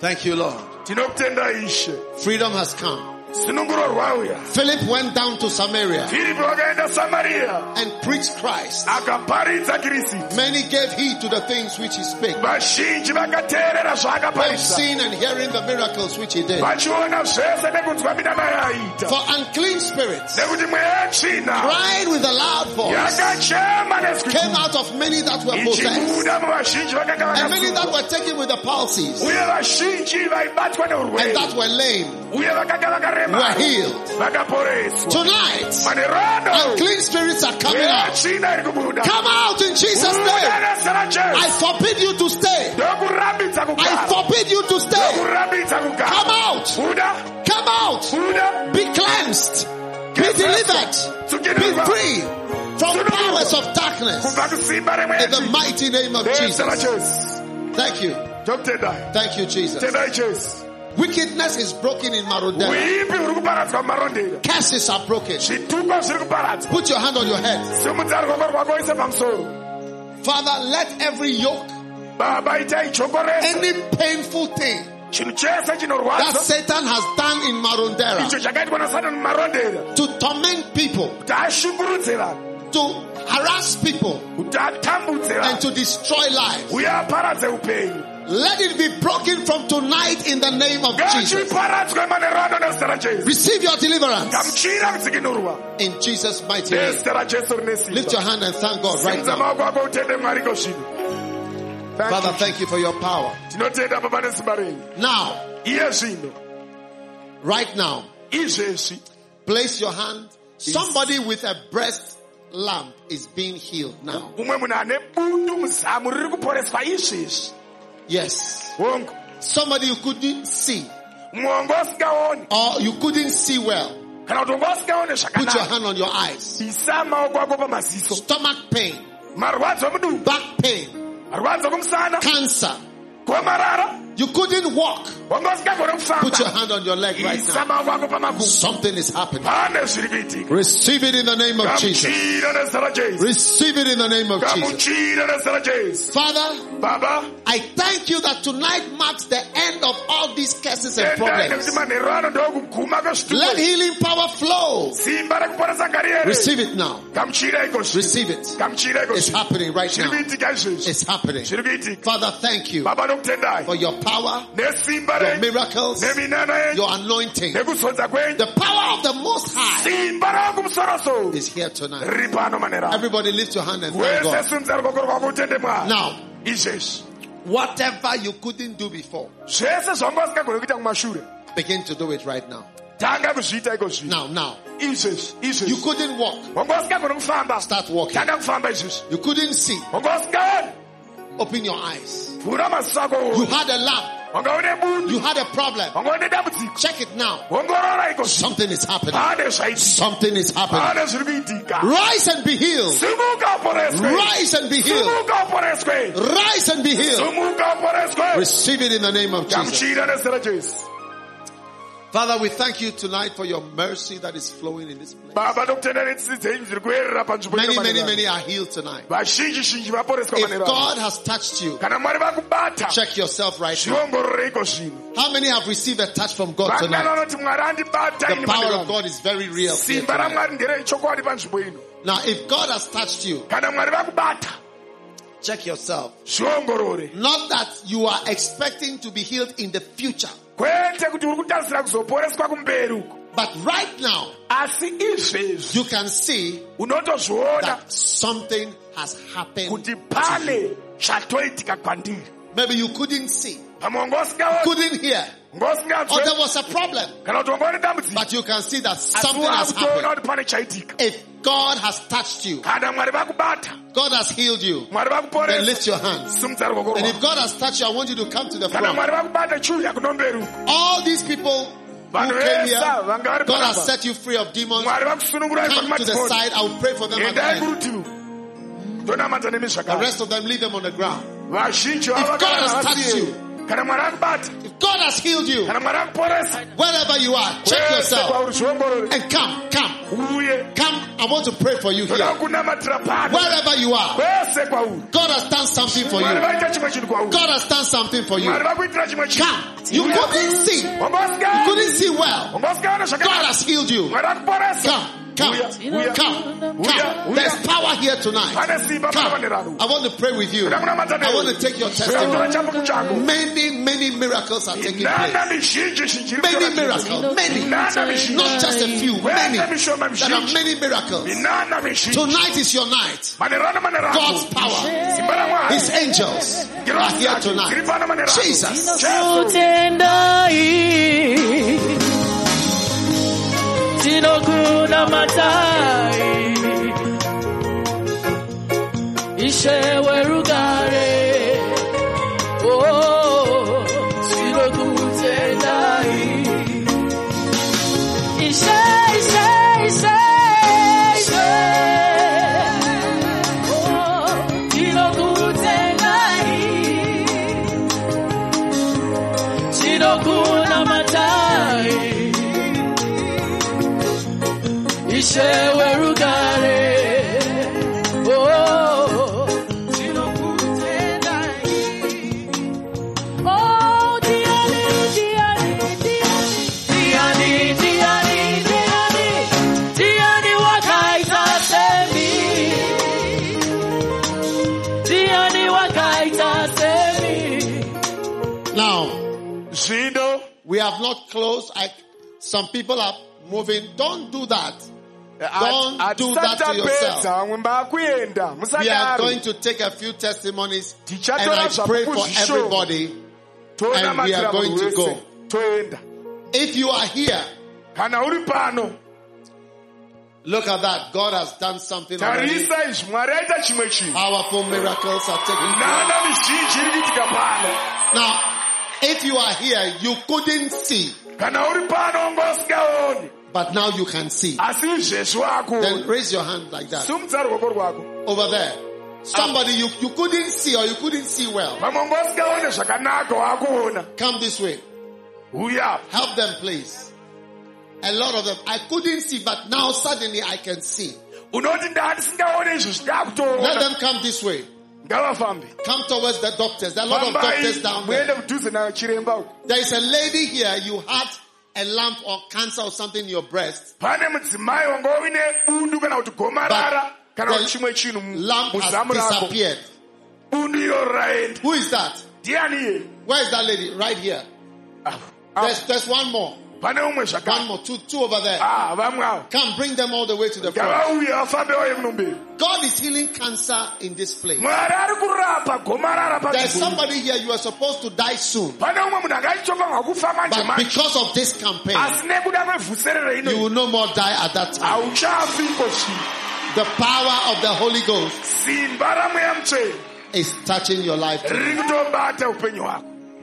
Thank you, Lord. Tinokutenda Ishe. Freedom has come. Sununguro rwauya. Philip went down to Samaria Filipi wakaenda Samaria. and preached Christ. Akaparidza Kristu. Many gave heed to the things which he spake, Vazhinji vakateerera both zvaakaparisa. seeing and hearing the miracles which he did. Vachiona zvese nekunzwa minana yaaita. For unclean spirits, Nekuti mweya tsvina crying with a loud voice, yakachema nezwi came out of many that were possessed, ichibuda muvazhinji vakanga and many that vakasungwa. were taken with the palsies, Uye vazhinji vaibatwa and neurwere. that were lame, Uye vakanga vakarema were healed. vakaporeswa. Tonight, Manerono unclean spirits are coming mweya out. tsvina iri kubuda. Come out in Jesus' Buda name. nezita I raJesu. forbid you to stay. Ndokurambidza I kugara. forbid you to stay. Ndokurambidza kugara. Come out. Buda. Come out. Buda. Be cleansed. Be delivered. Be free from powers of darkness. Kubva kusimba remweya In the mighty name of nezita Jesus. raJesu. Thank you. Tokutendai. Thank you, Jesus. Tendai Jesu. Wickedness is broken in Marondera. Uipi uri kuparadzwa mumarondera. Curses are broken. Zvituko zviri kuparadzwa. Put your hand on your head. Simudza ruoko rwako uise pamusoro. Father, let every yoke, Baba itai chokorese. any painful thing Chinhu chese that chinorwadza. Satan has done in Marondera Icho chakaitwa naSatani mumarondera. to torment people, Kuti ashungurudze vanhu. to harass people, Kuti atambudze and vanhu. to destroy lives. Uye aparadze upenyu. Let it be broken from tonight in the name of Jesus. Ngachiparadzwe manerono nezita raJesu. Receive your deliverance Gamuchira kudzikinurwa. in Jesus' mighty name. Nezita raJesu rine Lift simba. your hand and thank God right Simudza now. maoko ako utende Mwari kozvino. Father, thank you for your power. Tinotenda Baba nesimba renyu. Now, Iye zvino. right now, Izvezvi. place your hand. Somebody with a breast lump is being healed now. Umwe munhu ane bundu muzamu riri kuporeswa izvezvi. Yes. Hongu. Somebody you couldn't see Mwongo usikaoni. or you couldn't see well. Kana kuti unga usikaoni Put your zvakanaka. hand on your eyes. Isa maoko ako pamaziso. Stomach pain, Marwadzo mudumbu. back pain, Marwadzo kumusana. cancer. Gomarara. You couldn't walk. Wanga usikagona Put your kufamba. hand on your leg right Isa now. maoko ako pamakumbo. Something is happening. Pane zviri kuitika. Receive it in the name of Jesus. Gamuchira nezita raJesu. Receive it in the name of Jesus. Gamuchira nezita raJesu. Father, Baba. I thank you that tonight marks the end of all these curses and Tendai nekuti problems. manheru ndokuguma Let kwezvituko. healing power flow. Simba rekuporesa ngariere. Receive it now. Gamuchira ikozvi. Receive it. Gamuchira It's ikozvi. happening right Zviri now. kuitika izvezvi. It's happening. Zviri kuitika. Father, thank you Baba nokutendai. for your power, Nesimba your renyu. miracles, Neminana yenyu. your anointing. Nekuzodza kwenyu. The power of the Most High Simba rakumusoro-soro. is here tonight. Riri pano manera. Everybody lift your hand and thank Wese God. simudza ruoko rwako utende Mwari. Now, Izvezvi. whatever you couldn't do before, Zvese zvanga usikagoni kuita kumashure. begin to do it right now. Tanga kuzviita ikozvi. Now. Izvezvi. You Izvezvi. couldn't walk. Wanga usikagoni kufamba. Start walking. Tanga kufamba izvezvi. You couldn't see. Wanga usikaoni. Open your eyes. Vhura maziso ako You uone. had a lamp. Wanga une bundu. You had a problem. Wanga une dambudziko. Check it now. Ongorora ikozvi. Something is happening. Pane zvaitika. Something is happening. Pane zviri kuitika. Rise and be healed. Simuka uporeswe. Rise and be healed. Simuka uporeswe. Rise and be healed. Simuka uporeswe. Receive it in the name of Jesus. Gamuchira nezita raJesu. Father, we thank you tonight for your mercy that is flowing in this place. Baba nokutenda netsitsi dzenyu dziri kuyerera panzvimbo ino manera. Many are healed tonight. Vazhinji vaporeswa If manera. God has touched you, Kana Mwari vakubata. check yourself right now. Zviongorore iko zvino. How many have received a touch from God Vangana tonight? vanoti Mwari andibata The ini power of manera. God is very real here Simba tonight. raMwari nderechokwadi panzvimbo ino. Now, if God has touched you, Kana Mwari vakubata. check yourself. Zviongorore. Not that you are expecting to be healed in the future, Kwete kuti uri kutarisira kuzoporeswa kumberi uko. but right now, Asi izvezvi you can see unotozviona that something has happened. kuti to you. pane chatoitika kwandiri. Maybe you couldn't see, Pamwe wanga usikaoni. couldn't hear, Wanga or usingazwe. there was a problem, Kana kuti wanga une dambudziko. but you can see that Asi something has wakutoona happened. kuti pane chaitika. If God has touched you, Kana Mwari vakubata. God has healed you, Mwari then vakuporesa. lift your hands. Simudza ruoko And rwako. if God has touched you, I want you to come to the Kana front. Mwari vakubata chiuya kunomberi uko. All these people who Vanhu came vese here, vanga vari God has panapa. set you free of demons. Mwari vakusunungurai Come to the pamadzikoni. side. I will pray for them at the Endai end. kurutivi. Tonamata nemi The zvakare. rest of them, leave them on the ground. Vazhinji God has touched you, kana Mwari akubata. if God has healed you, Kana Mwari akuporesa. wherever you are, check Wese yourself kwauri zviongorore. and come. Uye. Come I want to pray for you here. Wherever you are, God has done something for you. God has done something for you. Come. You couldn't see. You couldn't see well. God has healed you. Come. There's power here tonight. Come. I want to pray with you. I want to take your testimony. Many miracles are taking place. Many miracles. Many. Not just a few. Many. There are many miracles. Tonight is your night. God's power. His angels are here tonight. Jesus. Sinokuna matai Ishewe rugare Oh Sinokute nai Ishe Oh Sinokute nai Sinokuna matai Ishewe rugare Oh Sinokute nai Oh Diani wakaita semi Diani wakaita semi. Now we have not closed. Some people are moving. Don't do that. Don't do that to yourself. We are going to take a few testimonies and I pray for everybody and we are going to go. If you are here, look at that. God has done something already. Powerful miracles are taking place. Now, if you are here, you couldn't see. But now you can see. Then raise your hand like that. Over there. Somebody you couldn't see or you couldn't see well. Come this way. Help them please. A lot of them. I couldn't see but now suddenly I can see. Let them come this way. Come towards the doctors. There are a lot of doctors down there. There is a lady here. You had a lump or cancer or something in your breast. But the lump has disappeared. Who is that? Where is that lady? Right here. There's one more. One more. Two over there. Come, bring them all the way to the front. God is healing cancer in this place. There's somebody here, you are supposed to die soon. But because of this campaign, you will no more die at that time. The power of the Holy Ghost is touching your life today.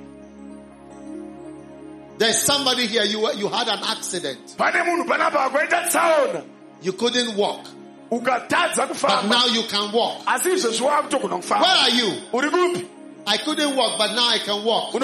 There's somebody here, you had an accident. You couldn't walk. But now you can walk. Where are you? I couldn't walk, but now I can walk.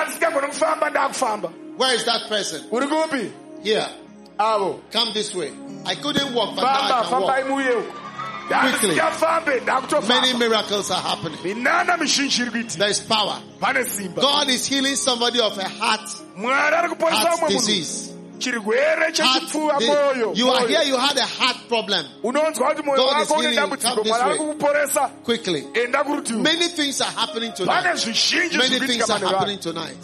Where is that person? Here. Come this way. I couldn't walk, but now I can walk. Quickly. Many miracles are happening. There is power. God is healing somebody of a heart disease. You are here, you had a heart problem. God is healing you. Come this way. Quickly. Many things are happening tonight. Many things are happening tonight.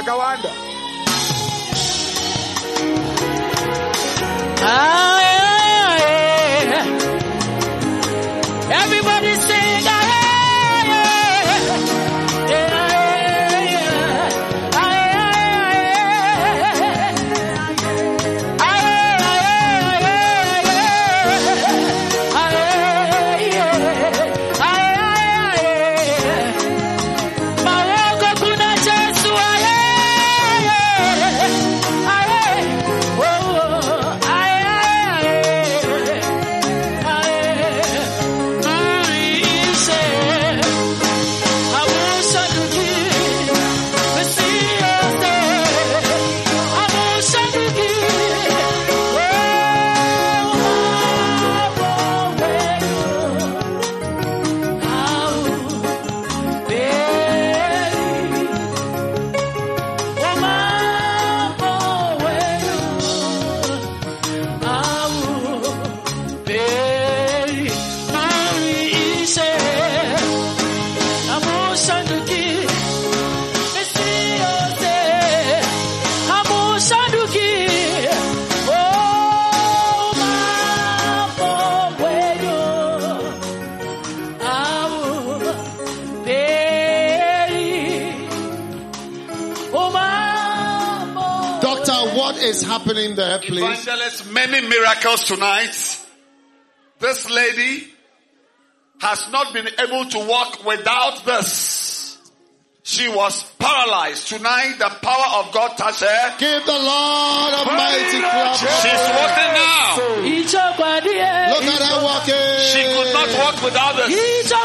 Everybody sing, Mama, what is happening there, please? Evangelist, many miracles tonight. This lady has not been able to walk without this. She was paralyzed. Tonight, the power of God touched her. Give the Lord a mighty clap. She's walking now. Look at her walking. She could not walk without this.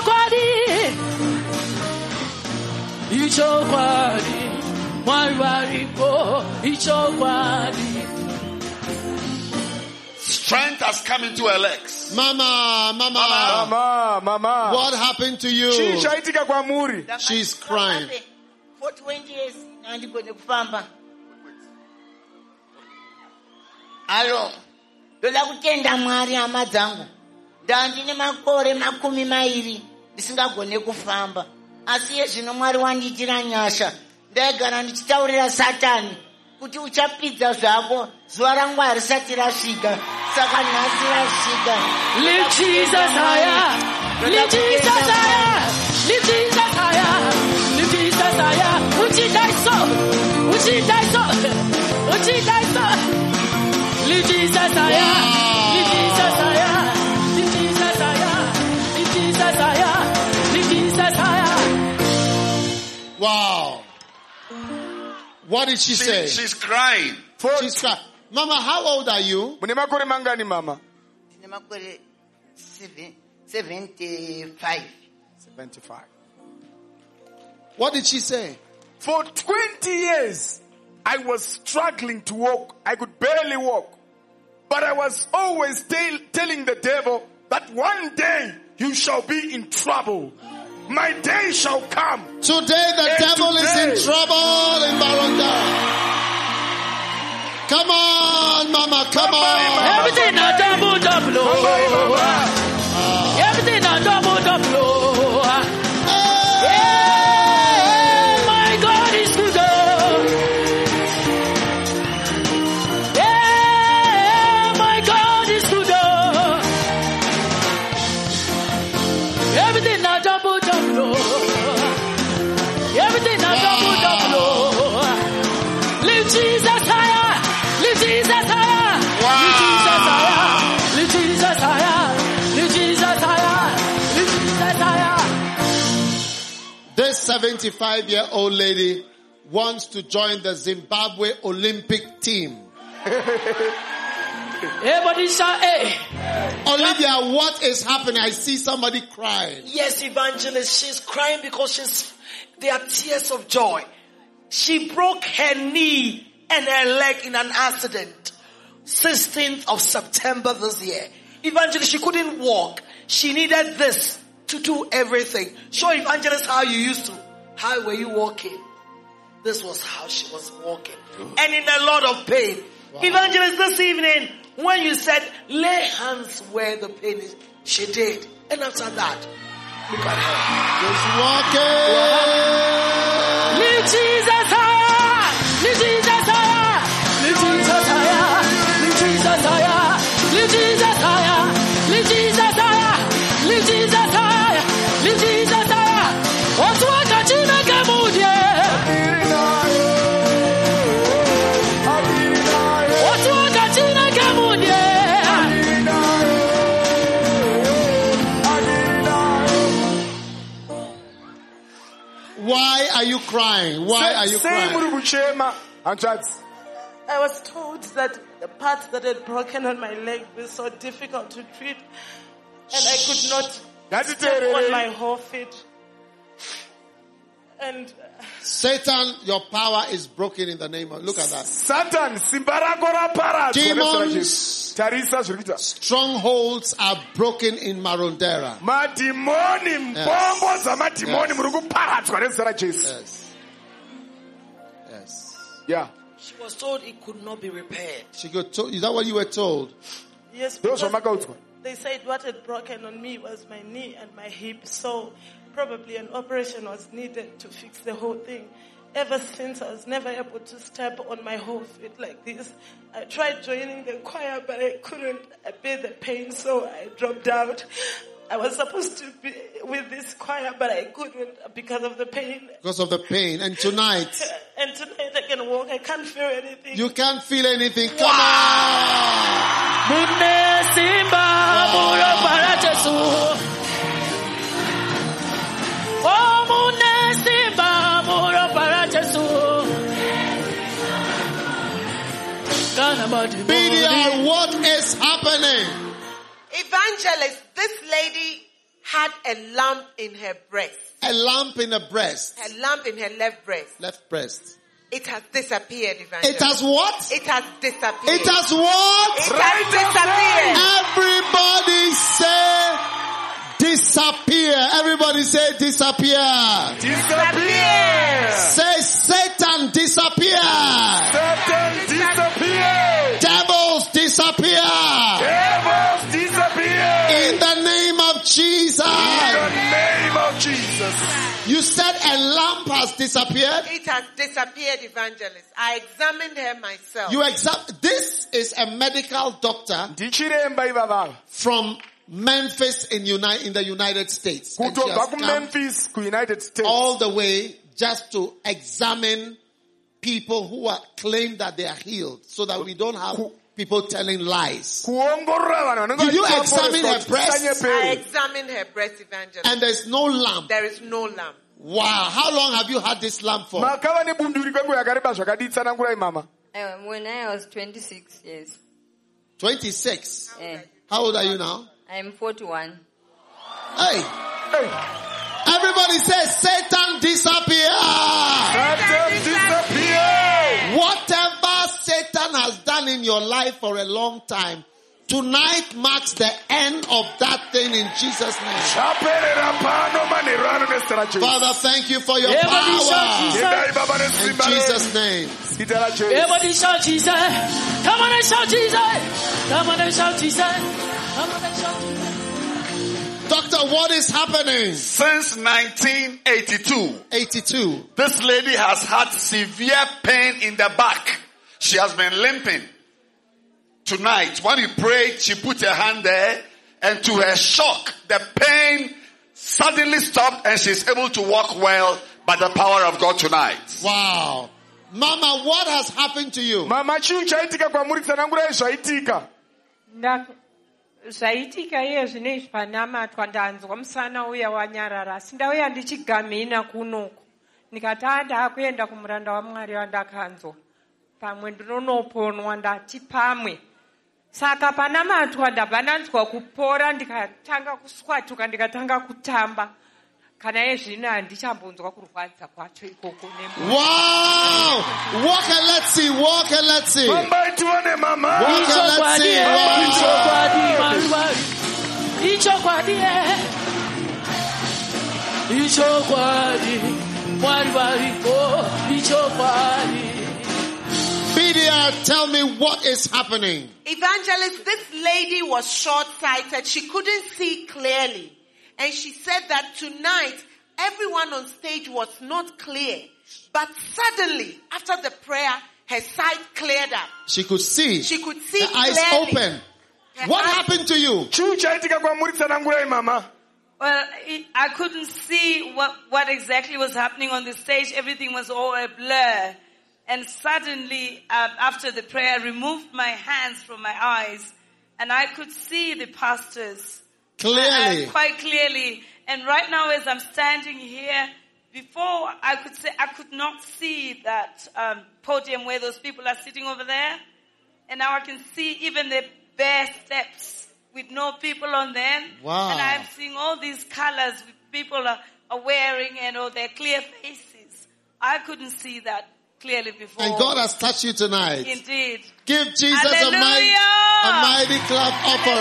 Strength has come into her legs. Mama. Mama. What happened to you? Chaitika kwa muri. She's crying. For 20 years, ndigone kufamba. Alo. Ndoda kutenda Mwari hama dzangu. Ndandine makore 20 ndisingagone kufamba. Asi zvino Mwari wandiitira nyasha. Ndaigara ndichitaurira Satani kuti uchapidza zvako zuva rangu harisati rasvika. Saka nhasi rasvika. Lift Jesus higher. Lift Jesus higher. Lift Jesus higher. Lift Jesus higher. Uchidaiso. Uchidaiso. Uchidaiso. Lift Jesus higher. Lift Jesus higher. Lift Jesus higher. Lift Jesus higher. Lift Jesus higher. Wow. What did she say? She's crying. She's crying. Mama, how old are you? Mune makore mangani mama? Ndine makore 75. 75. What did she say? For 20 years, I was struggling to walk. I could barely walk. But I was always telling the devil that one day you shall be in trouble. My day shall come. Today the devil is in trouble in Barondara. Come on, Mama, come on. Everything a double. Everything a double. Yeah, my God is good. Yeah, my God is good. Everything a double. Everything a double. Lift Jesus higher. Lift Jesus higher. Wow. Lift Jesus higher. Lift Jesus higher. Lift Jesus higher. This 75-year-old lady wants to join the Zimbabwe Olympic team. Everybody shout, hey. Olivia, what is happening? I see somebody crying. Yes, evangelist, she's crying because there are tears of joy. She broke her knee and her leg in an accident. 16th of September this year. Evangelist, she couldn't walk. She needed this to do everything. Show evangelist how you used to. How were you walking? This was how she was walking. And in a lot of pain. Wow. Evangelist, this evening, when you said, lay hands where the pain is, she did. And after that, look at her. Just walking. Lift Jesus higher. Lift Jesus higher. Lift Jesus higher. Lift Jesus higher. Lift Jesus higher. Lift Jesus higher. Lift Jesus higher. Lift Jesus higher. What's what I do not get moved yet? What's what I do not get moved yet? Why are you crying? Why are you crying? I was told that the parts that had broken on my leg were so difficult to treat, and I could not step on my whole feet. And Satan, your power is broken in the name of, look at that. Satan, Demons, strongholds are broken in Marondera. Yes. Yes. Yeah. She was told it could not be repaired. She got told, is that what you were told? yes, because they said what had broken on me was my knee and my hip, so probably an operation was needed to fix the whole thing. Ever since, I was never able to step on my whole feet like this. I tried joining the choir, but I couldn't bear the pain, so I dropped out. I was supposed to be with this choir, but I couldn't because of the pain. Because of the pain. And tonight, And tonight I can walk. I can't feel anything. you can't feel anything. Come on! Mune simba muro para Jesu. Oh, mune simba muro para Jesu. BDR, what is happening? Evangelist, this lady had a lump in her breast. A lump in the breast. A lump in her left breast. Left breast. It has disappeared, Evangelist. It has what? It has disappeared. It has what? It has disappeared. Everybody say disappear. Everybody say disappear. Disappear. Say Satan disappear. Satan disappear. Devils disappear. Devils disappear. In the name of Jesus. In the name of Jesus. You said a lamp has disappeared. It has disappeared, Evangelist. I examined her myself. This is a medical doctor Ndichiremba ivava. from Memphis in the United States. And she Kutobva has ku come Memphis ku United States. all the way just to examine people who claim that they are healed, so that we don't have people telling lies. Did you examine her breast? I examined her breast, Evangelist. And there's no lamp. There is no lamp. Wow. How long have you had this lamp for? When I was 26 years. 26. Yeah. How old are you now? I'm 41. Hey. Everybody says Satan disappear. Satan disappear. Whatever Satan has done in your life for a long time, tonight marks the end of that thing in Jesus' name. Father, thank you for your power. In Jesus' name. Everybody shout Jesus. Come on and shout Jesus. Come on and shout Jesus. Come on and shout Jesus. Doctor, what is happening? Since 1982, this lady has had severe pain in the back. She has been limping. Tonight, when we prayed, she put her hand there, and to her shock, the pain suddenly stopped and she's able to walk well by the power of God tonight. Wow. Mama, what has happened to you? Mama, chaitika kwa muri tsanangura zvaitika. Zvaitika iye zvinezvi panamatwa ndanzwa musana uya wanyarara sindauya ndichigamhina kunoku ndikati ndakuenda kumuranda waMwari wandakanzwa pamwe ndinonoponwa ndati pamwe saka panamatwa ndabva ndanzwa kupora ndikatanga kuswatuka ndikatanga kutamba kana iye zvino handichambonzwa kurwadza kwacho ikoko Wow! Walk and let's see. Walk and let's see. Walk and let's see. BDR, tell me what is happening. Evangelist, this lady was short-sighted. She couldn't see clearly. And she said that tonight, everyone on stage was not clear. But suddenly, after the prayer, her sight cleared up. She could see. She could see her eyes clearly. open. What happened to you? Well, I couldn't see what exactly was happening on the stage. Everything was all a blur. And suddenly, after the prayer, I removed my hands from my eyes. And I could see the pastors. Clearly. Quite clearly. And right now as I'm standing here, before I could not see that podium where those people are sitting over there. And now I can see even the bare steps with no people on them. Wow. And I'm seeing all these colors people are wearing and all their clear faces. I couldn't see that clearly before. And God has touched you tonight. Indeed. Give Jesus a mighty clap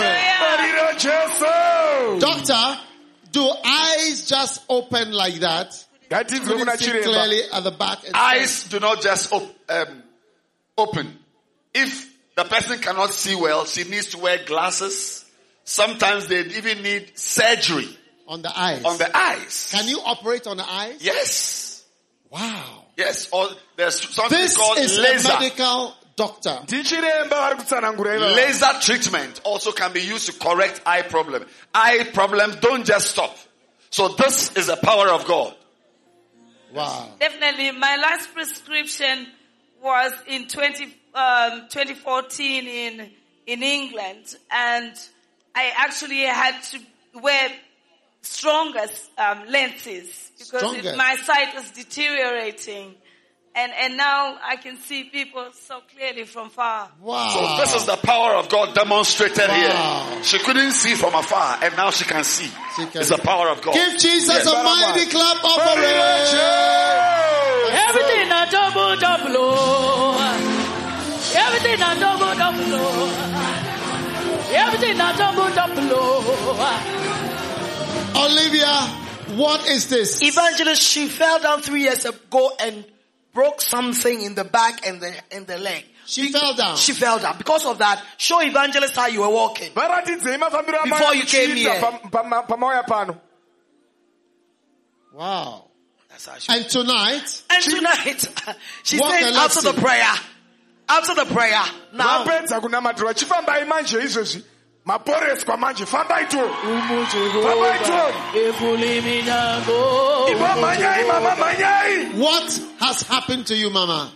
offering. Doctor, do eyes just open like that? See clearly at the back. Eyes do not just open. If the person cannot see well, she needs to wear glasses. Sometimes they even need surgery. On the eyes? On the eyes. Can you operate on the eyes? Yes. Wow. Yes. Or there's something called laser. This is a medical doctor. Laser treatment also can be used to correct eye problem. Eye problems don't just stop. So this is the power of God. Wow. Definitely. My last prescription was in 2014 in England, and I actually had to wear stronger lenses because my sight was deteriorating. And now I can see people so clearly from far. Wow. So this is the power of God demonstrated here. She couldn't see from afar, and now she can see. It's the power of God. Give Jesus a mighty clap offering. Everything a double. Everything a double. Everything a double. Olivia, what is this? Evangelist, she fell down 3 years ago and broke something in the back and the leg. She fell down. She fell down. Because of that, show Evangelist how you were walking before you came here. Wow. That's how she And tonight? And tonight, she said after the prayer, now. What has happened to you, Mama?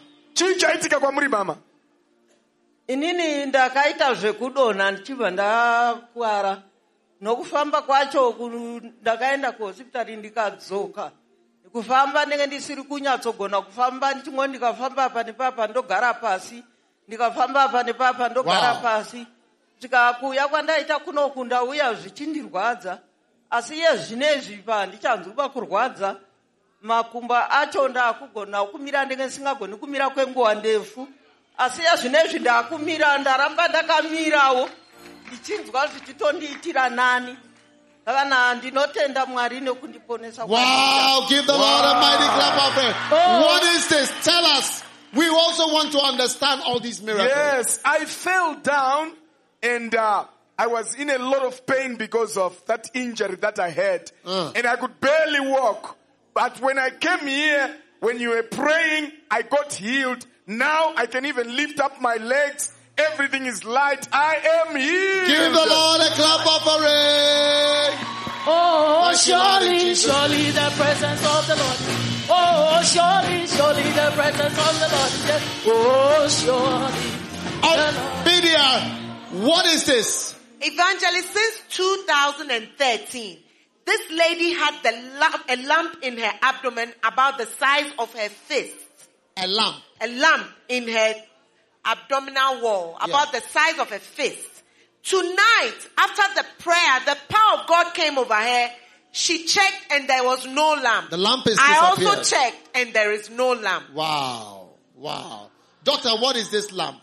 Inini ndakaita zvekudonha ndichibva ndakuwara. Nokufamba kwacho ndakaenda kuhospitari ndikadzoka. Kufamba ndenge ndisiri kunyatsogona kufamba ndichingo ndikafamba apa nepapa ndogara pasi. Ndikafamba apa nepapa ndogara pasi. Tikakuya kwandaita kunoku ndauya zvichindirwadza. Asi zvinezvi pa ndichanzwa kurwadza. Makumba acho ndakugona kumira ndenge ndisingagoni kumira kwenguva ndefu. Asi zvinezvi ndakumira ndaramba ndakamirawo. Ndichinzwa zvichitondiitira nani. Kana ndinotenda Mwari nekundiponesa. Wow, give the Lord a mighty clap of it. What is this? Tell us. We also want to understand all these miracles. Yes, I fell down and I was in a lot of pain because of that injury that I had. And I could barely walk. But when I came here, when you were praying, I got healed. Now I can even lift up my legs. Everything is light. I am healed. Give the Lord a clap offering. Oh, surely, surely the presence of the Lord. Oh, surely, surely the presence of the Lord. Oh, surely. Bidia, what is this? Evangelist, since 2013, this lady had a lump in her abdomen about the size of her fist. A lump? A lump in her abdominal wall, about the size of a fist. Tonight, after the prayer, the power of God came over her. She checked and there was no lump. The lump is I disappeared. also checked and there is no lump. Wow. Wow. Doctor, what is this lump?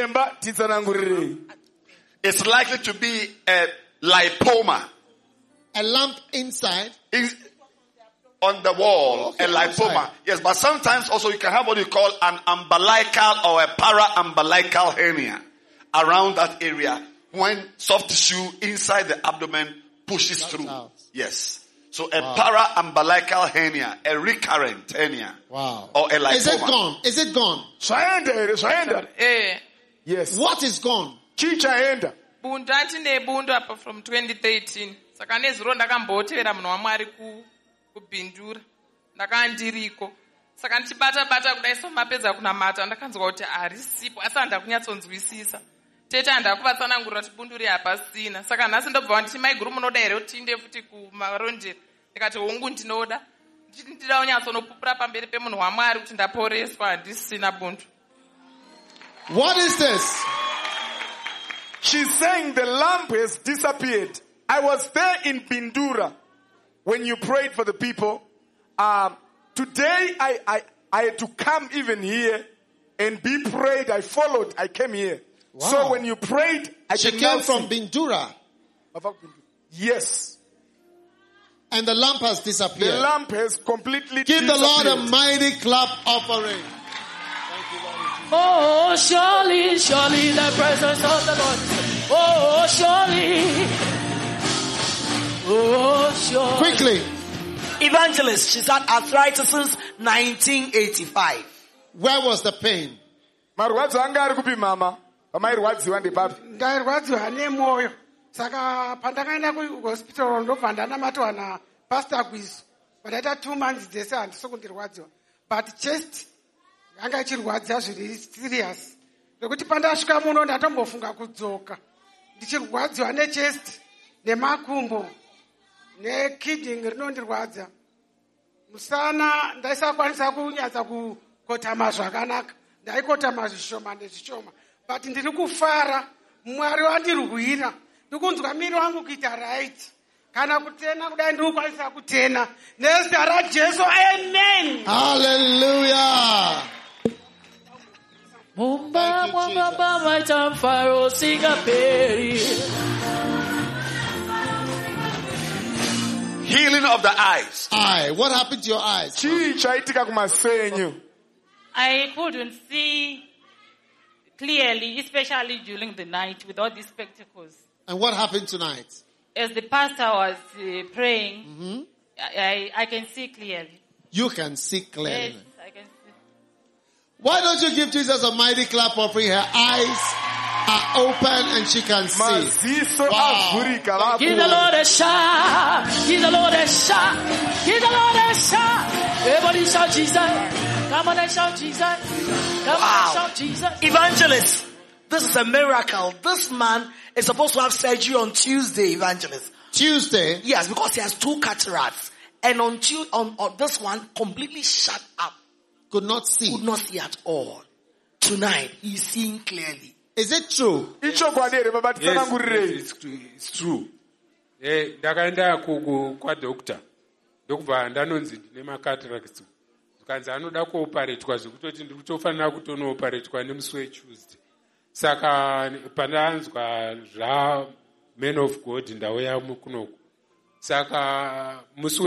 It's likely to be a lipoma. A lump inside? On the wall, okay, a lipoma. outside. Yes, but sometimes also you can have what you call an umbilical or a para-umbilical hernia around that area when soft tissue inside the abdomen pushes through. Out. Yes. So a para-umbilical hernia, a recurrent hernia. Wow. Or a lipoma. Is it gone? Is it gone? Yes. What is gone? Bundu ndine bundu apa from 2013. Saka nezuro ndakambotevera munhu waMwari kubhindura. Ndakandiriko. Saka ndichibata kudai somapedza kunamata ndakanzwa kuti arisipo asi handakunyatsonzwisisa. Tete handakuvatsanangurira kuti bundu ri hapasina. Saka nhasi ndobva nditi maiguru munoda here kuti tiinde futi kumarondera. Ndikati hongu ndinoda. Ndida unyatsonopupura pamberi pemunhu waMwari kuti ndaporeswa handisina bundu. What is this? She's saying the lump has disappeared. I was there in Bindura when you prayed for the people. Today I had to come even here and be prayed. I followed. I came here. Wow. So when you prayed, She came from Bindura. Yes. And the lump has disappeared. The lump has completely Give the Lord a disappeared. mighty clap offering. Oh, surely, surely the presence of the Lord. Oh, surely. Oh, surely. Quickly. Evangelist, she's had arthritis since 1985. Where was the pain? Marwadzo anga ari kupi mama? Pamairwadziwa ndepapi? Ndairwadziwa nemoyo. Saka pandakaenda kuhospital ndobva ndanamatwa naPastor Gwizo. Padaita 2 months dzese handisi kundirwadziwa. But chest yanga ichirwadza zviri serious. Nekuti pandasvika muno ndatombofunga kudzoka. Ndichirwadziwa nechest, nemakumbo, nekidney rinondirwadza. Musana ndaisakwanisa kunyatsa kukotama zvakanaka. Ndaikotama zvishoma nezvishoma. But ndiri kufara, Mwari wandirwira. Ndikunzwa miri wangu kuita right. Kana kutena kudai ndikukwanisa kutena. Nezita raJesu, amen. Hallelujah. Mumba mwanga bama chamfaro singaperi. Healing of the eyes. What happened to your eyes? I couldn't see clearly, especially during the night with all these spectacles. And what happened tonight? As the pastor was praying, I can see clearly. You can see clearly. Yes, I can see. Why don't you give Jesus a mighty clap offering? Her eyes are open and she can see. Wow. Give the Lord a shout. Give the Lord a shout. Give the Lord a shout. Everybody shout Jesus. Come on and shout Jesus. Come on and shout Jesus. Evangelist, this is a miracle. This man is supposed to have surgery on Tuesday, Evangelist. Tuesday? Yes, because he has 2 cataracts. And on this one, completely shut up. Could not see. Could not see at all. Tonight, he's seeing clearly. Is it true? Yes, it's true. Ndakaenda kwa doctor. Ndokubva ndanonzi ndine macataracts. Kanzi anoda kuoparetwa zvekutoti ndiri kutofanira kutonooparetwa nemusi weTuesday. Saka pandanzwa Men of God ndauya kunoku. Saka musi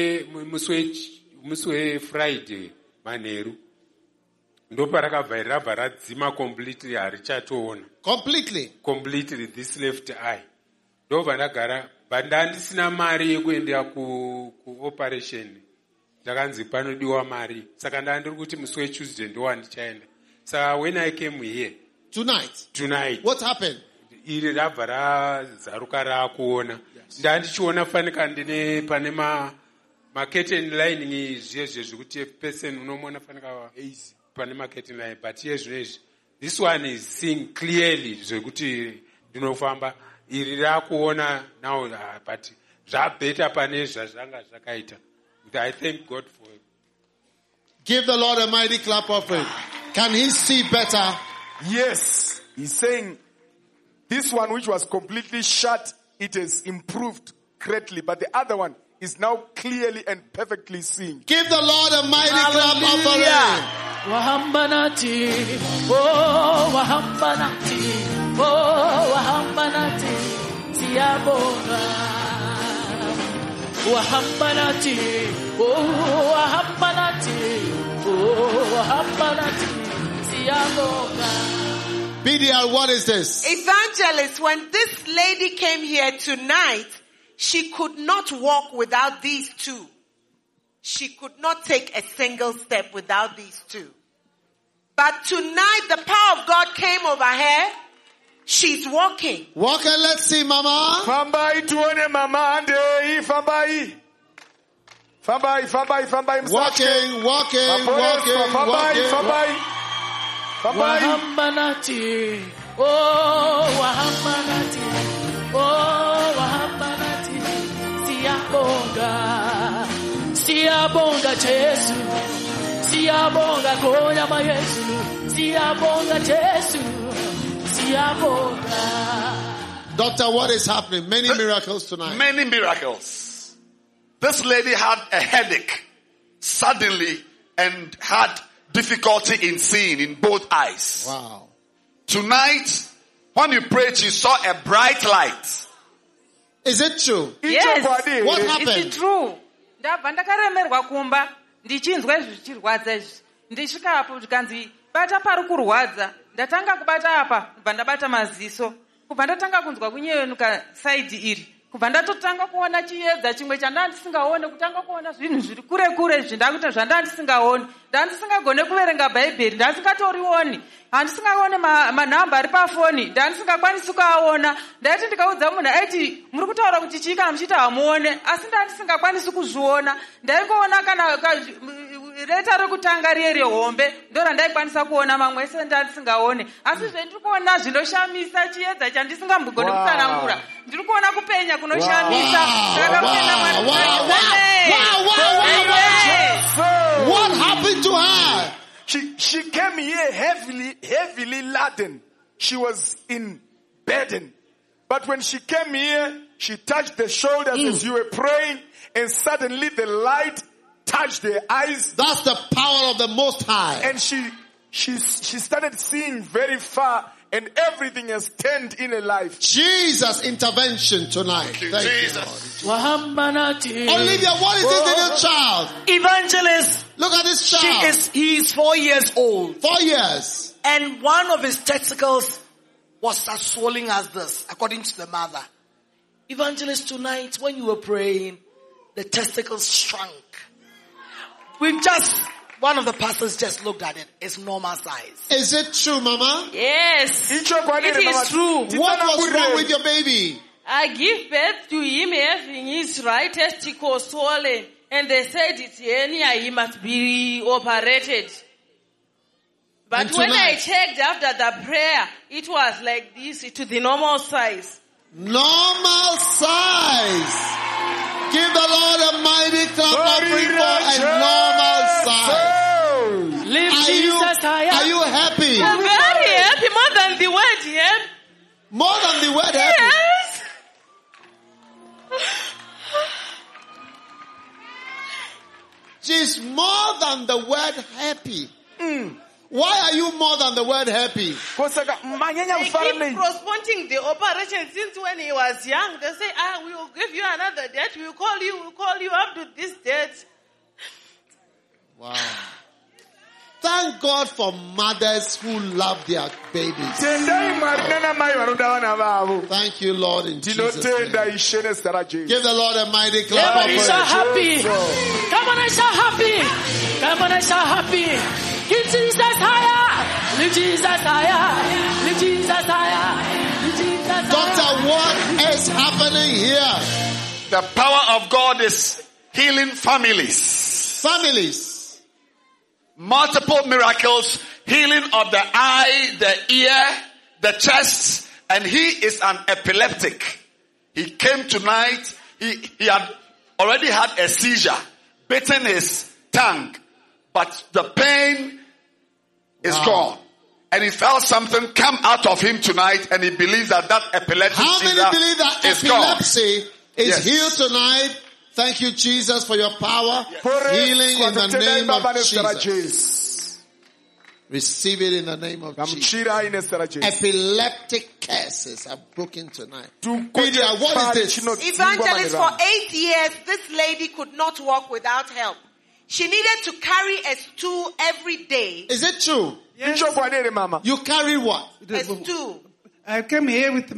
weFriday manheru ndopa rakabva radzima completely harichatoona. Completely this left eye. Ndobva ndagara ndandisina mari yekuendera kuoperation. Ndakanzi panodiwa mari. Saka ndandiri kuti musi weTuesday ndowandichaenda. Saka when I came here tonight what happened? Iri rabva razaruka rakuona. Ndandichiona fanika ndine pane curtain lining zvezve zvekuti person unomona fanika pane curtain line, but here zvinezvi this one is seeing clearly zvekuti ndinofamba iri rakuona now, but zvabeta pane zvazvanga zvakaita. I thank God for it. Give the Lord a mighty clap offering. Can he see better? Yes. He's saying this one which was completely shut, it has improved greatly, but the other one is now clearly and perfectly seen. Give the Lord a mighty clap offering. Wahambanati, oh wahambanati, oh wahambanati, siyabonga. Wahambanati, oh wahambanati, oh wahambanati, siyabonga. BDL, what is this? Evangelist, when this lady came here tonight, she could not walk without these 2. She could not take a single step without these 2. But tonight, the power of God came over her. She's walking. Walk and let's see, Mama. Fambai tuone mama ande fambai. Fambai. Walking. Fambai. Wahambanati, oh wahambanati, oh wahambanati, siyabonga Jesu, siyabonga konyama Yesu, siyabonga Jesu, siyabonga. Doctor, what is happening? Many miracles tonight. Many miracles. This lady had a headache suddenly and had difficulty in seeing in both eyes. Wow. Tonight, when you prayed, she saw a bright light. Is it true? Yes. What happened? Is it true? Ndabva ndakaremerwa kumba ndichinzwa zvichirwadza izvi. Ndisvika apo ndikanzi bata pari kurwadza. Ndatanga kubata apa, kubva ndabata maziso. Kubva ndatanga kunzwa kunyevenuka side iri. kubva ndatotanga kuona chiedza chimwe chandandisingaone, kutanga kuona zvinhu zviri kure kure zvindakuita zvandandisingaoni. Ndandisingagone kuverenga bhaibheri, ndandisingatorioni. Handisingaone manhamba ari pafoni, ndandisingakwanisi kuaona. Ndaiti ndikaudza munhu aiti muri kutaura kuti chii kana muchiti hamuone, asi ndandisingakwanisi kuzviona. Ndaingoona kana reta rekutanga riye rehombe ndo randaikwanisa kuona, mamwe ese ndandisingaone. Asi zvendiri kuona zvinoshamisa, chiedza chandisingambogoni kutsanangura, ndiri kuona kupenya kunoshamisa. What happened to her? She came here heavily laden. She was in burden. But when she came here, she touched the shoulders as you were praying, and suddenly the light touched their eyes. That's the power of the Most High. And she started seeing very far, and everything has turned in her life. Jesus' intervention tonight. Thank Jesus. you, Olivia, what is this little child? Evangelist. Look at this child. He is 4 years old. 4 years. And one of his testicles was as swollen as this, according to the mother. Evangelist, tonight when you were praying, the testicles shrunk. One of the pastors just looked at it. It's normal size. Is it true, Mama? Yes, it is true. What was wrong with your baby? I give birth to him having his right testicle swollen, and they said it's hernia, he must be operated. But when I checked after the prayer, it was like this, to the normal size. Normal size. Give the Lord a mighty clap offering for a normal size. Are you happy? I'm very happy, more than the word happy. More than the word happy? Yes. She's more than the word happy. Why are you more than the word happy? They keep postponing the operation since when he was young. They say, we will give you another date. We'll call you up to this date. Wow. Thank God for mothers who love their babies. Thank you, Lord, in Jesus' name. Give the Lord a mighty clap. Come on and shout happy. Come on and shout happy. Give Jesus higher. Lift Jesus higher. Lift Jesus higher. Lift Jesus higher. Doctor, what is happening here? The power of God is healing families. Families. Multiple miracles, healing of the eye, the ear, the chest, and he is an epileptic. He came tonight, he had already had a seizure, bitten his tongue, but the pain is gone. And he felt something come out of him tonight, and he believes that epileptic How many believe that is epilepsy gone. is healed tonight? Thank you, Jesus, for your power. Healing in the name of Jesus. Receive it in the name of Jesus. Epileptic curses are broken tonight. Lydia, what is this? Evangelist, for 8 years, this lady could not walk without help. She needed to carry a stool every day. Is it true? Yes. You carry what? A stool. I came here with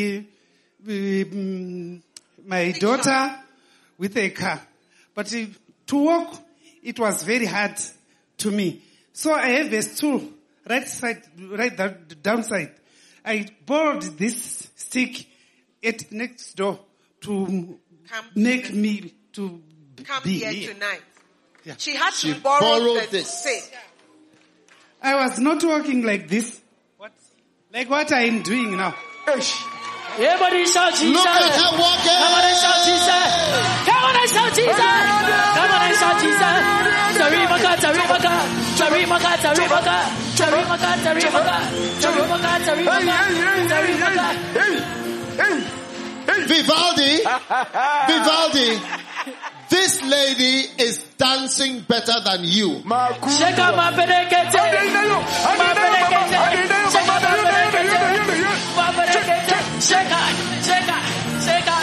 my daughter with a car. But to walk, it was very hard to me. So I have a stool right downside. I borrowed this stick at next door to make me to come be here tonight. Yeah. She had to borrow this stick. I was not walking like this. Like what I am doing now. Everybody shout Jesus. Look at her walking. Come on and shout Jesus. Come on and shout Jesus. Come on and shout Jesus. Tarimaka, tarimaka. Tarimaka, tarimaka. Tarimaka, tarimaka. Tarimaka, tarimaka. Vivaldi. This lady is dancing better than you. Sheka maberekete. Maberekete. Sheka maberekete. Maberekete. Sheka. Sheka. Sheka.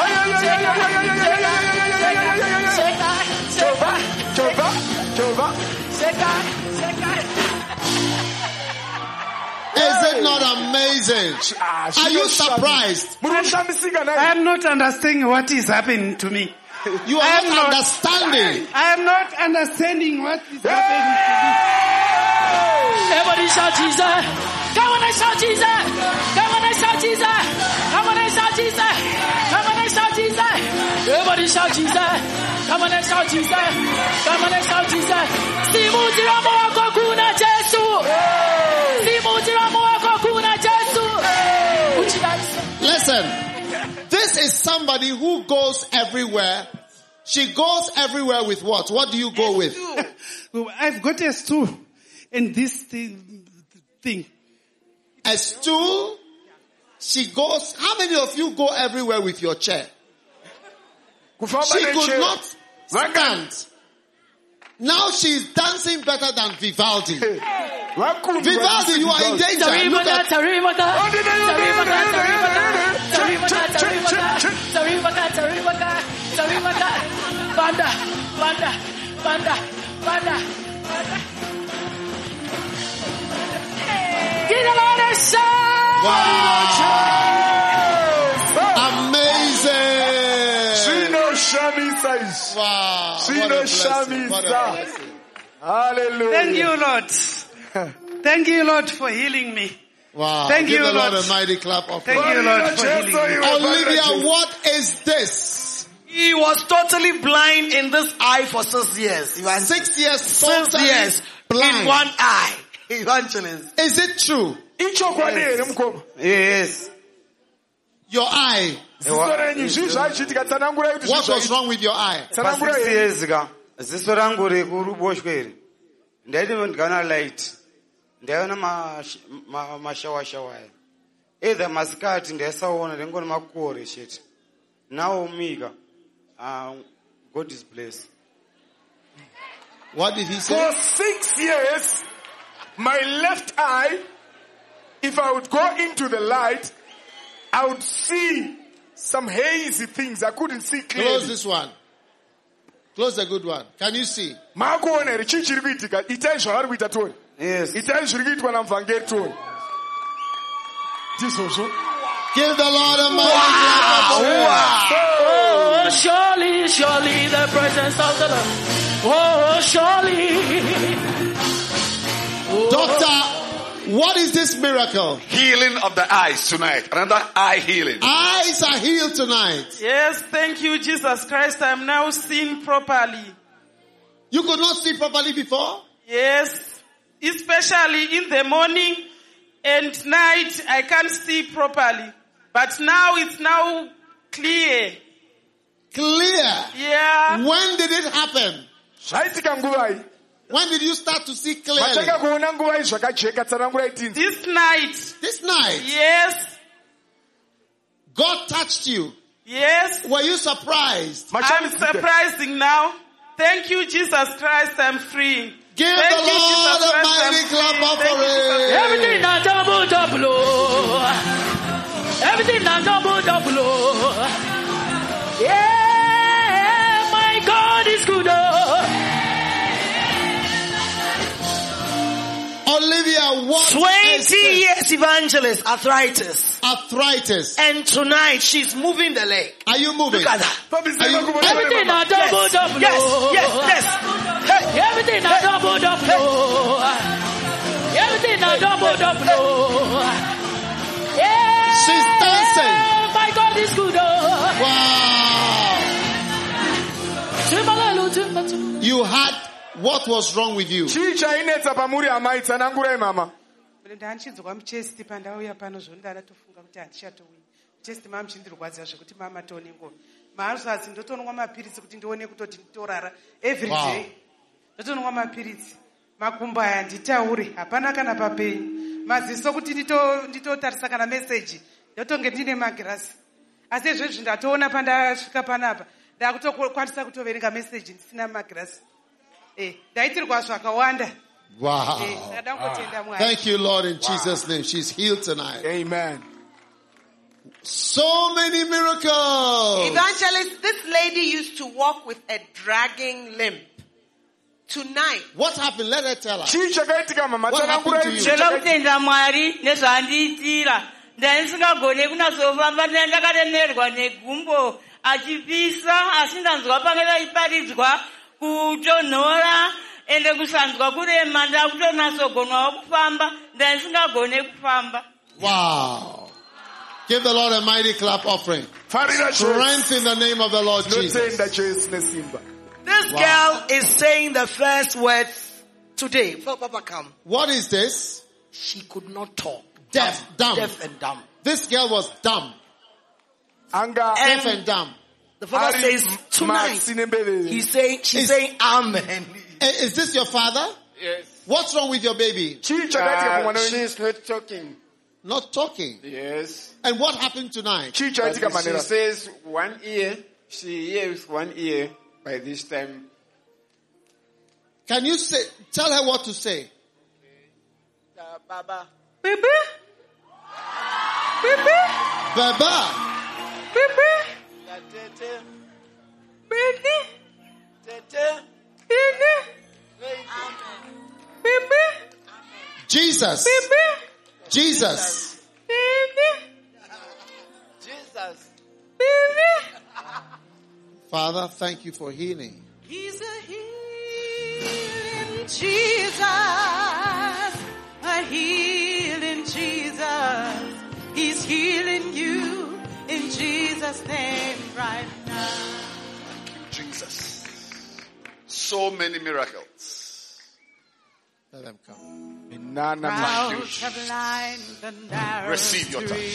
Sheka. Sheka. Sheka. Sheka. Sheka. Is it not amazing? amazing. Are you surprised? I am not understanding what is happening to me. You are not understanding. I am not understanding what is happening to me. Everybody shout Jesus. Come on and shout Jesus. Come on and shout Jesus. Come on and shout Jesus. Come on and shout Jesus. Everybody shout Jesus. Come on and shout Jesus. Come on and shout Jesus. Simujiramo wako kuna Yesu. Simujiramo wako kuna Yesu. Listen, this is somebody who goes everywhere. She goes everywhere with what? What do you go with? I've got a stool and this thing. A stool? She goes, how many of you go everywhere with your chair? She could not stand. Now she's dancing better than Vivaldi. Vivaldi, you are in danger. Look at wow. Hallelujah. Thank you, Lord. Thank you, Lord, for healing me. Wow. Thank Give you, the Lord Lord. a mighty clap of Thank you, Lord, for healing me. Olivia, what is this? He was totally blind in this eye for 6 years. 6 years, 6 years blind. in one eye. Evangelist. Is it true? Yes. Your eye. What was wrong with your eye? ziso rangu rekuruboshwe iri ndaiti ndigana light ndaiona mashawashawa either masikati ndaisaona ndingona makore shit now mika God is blessed. What did he say? For 6 years my left eye, if I would go into the light, I would see some hazy things. I couldn't see clearly. Close this one. Close the good one. Can you see? Yes. Give the Lord a mighty clap. Oh, surely, surely the presence of the Lord. Oh, surely. Doctor, what is this miracle? Healing of the eyes tonight. Another eye healing. Eyes are healed tonight. Yes, thank you, Jesus Christ. I'm now seeing properly. You could not see properly before? Yes, especially in the morning and night I can't see properly. But now it's now clear. Clear? Yeah. When did it happen? When did you start to see clearly? This night. This night? Yes. God touched you? Yes. Were you surprised? I'm surprising now. Thank you, Jesus Christ, I'm free. Give the Lord a mighty clap offering. Everything now double. Everything now double. Yeah, my God is good. Olivia, what 20 years evangelist, arthritis. Arthritis. And tonight she's moving the leg. Are you moving? Look at that. Everything now double. Yes. Hey. Everything now double. Everything now double. Yeah. She's dancing. My God is good. Wow. You had what was wrong with you? Ndachinzwa muchesti pandauya pano zvondara tofunga kuti handichatouya chesti mama chindirwadza zvekuti mama tone ngoma maazvazi ndotonwa mapiritsi kuti ndione kutoti nditorara every day ndotonwa mapiritsi makumbo aya nditaure hapana kana papenyu maziso kuti nditotarisa kana meseji ndotonge ndine magirasi asi izvezvi ndatoona pandasvika panapa ndakutokwanisa kutoverenga meseji ndisina magirasi ndaitirwa zvakawanda. Wow. Thank you, Lord, in Jesus' name. She's healed tonight. Amen. So many miracles. Evangelist, this lady used to walk with a dragging limp. Tonight. What happened? Let her tell us. What happened to you? ndandisingagone kunazofamba ndakalemerwa negumbo achipisa asi ndanzwa pange vaiparidzwa kutonhora ende kusanzwa kurema ndakutonasogonwawo kufamba ndandisingagone kufamba. Wow. Give the Lord a mighty clap offering. Strength in the name of the Lord Jesus. This girl is saying the first words today. Papa, come. What is this? She could not talk. Deaf, dumb. Deaf and dumb. This girl was dumb. Deaf and dumb. The father says tonight. She's saying amen. Is this your father? Yes. What's wrong with your baby? She's not talking. Not talking? Yes. And what happened tonight? She says one ear, she hears one ear by this time. Can you tell her what to say? Baba. Baby? Baby? Baba? Baby? Baby? Baby? Jesus. Baby? Jesus. Baby? Jesus. Baby? Father, thank you for healing. He's a healing Jesus. A healing Jesus. He's healing you in Jesus' name right now. Thank you, Jesus. So many miracles. Let them come. Crowds have lined the narrow Receive your touch.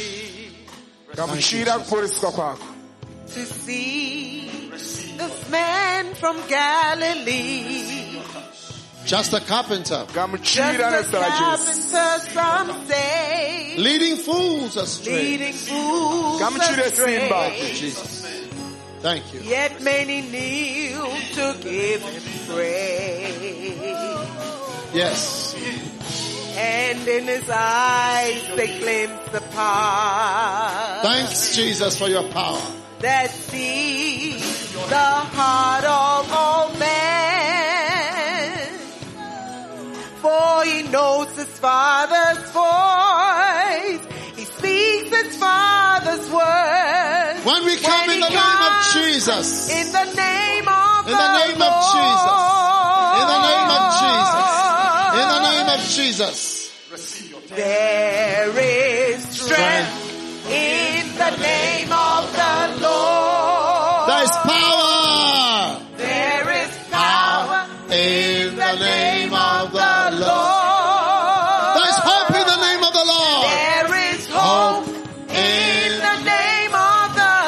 To see this man from Galilee. Just a carpenter. Just a carpenter, some say. Leading fools astray. Leading fools astray. Jesus. Thank you. Yet many kneel to give him praise. Yes. And in his eyes they glimpse the power. Thanks, Jesus, for your power. That sees the heart of all men. For he knows his Father's voice. He speaks his Father's word. When we come in the name of Jesus. In the name of In the name of Jesus. In the name of Jesus. In the name of Jesus. There is strength in the name of the Lord. There is power. There is power in the name of the Lord. There is hope in the name of the Lord. There is hope in the name of the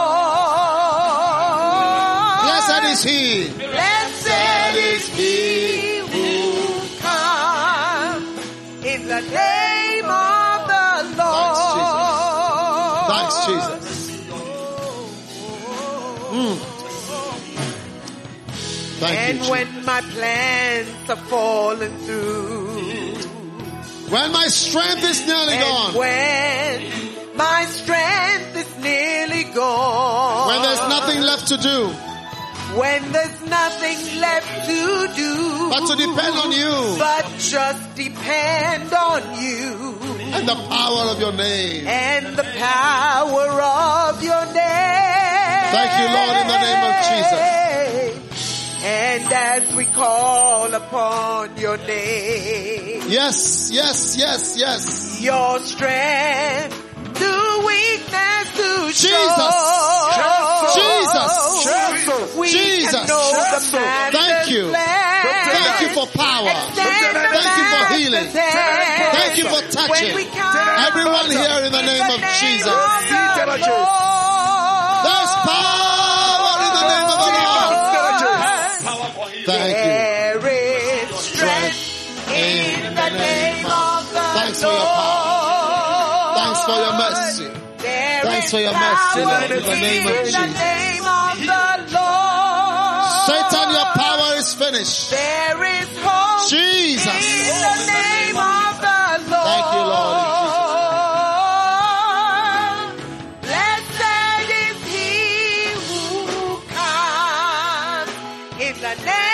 Lord. Blessed is he. Blessed is he who comes in the name of the Lord. Thanks, Jesus. And when my plans are falling through, when my strength is nearly gone, when my strength is nearly gone, when there's nothing left to do, when there's nothing left to do, but to depend on you, but just depend on you, and the power of your name, and the power of your name. Thank you, Lord, in the name of Jesus. And as we call upon your name, yes, yes, yes, yes, your strength to weakness to Jesus, Jesus, we Jesus, can know the thank you, thank you for power, thank you for healing, thank you for touching everyone here in the name of Jesus. There's power in the name of the Lord. Thank you. There is strength in the name of the Thanks for your power. Thanks for your mercy. Thanks for your mercy, Lord, in the name of Jesus. Satan, your power is finished. There is hope Jesus. in the name of the Lord. Thank you, Lord. Blessed is he who comes in the name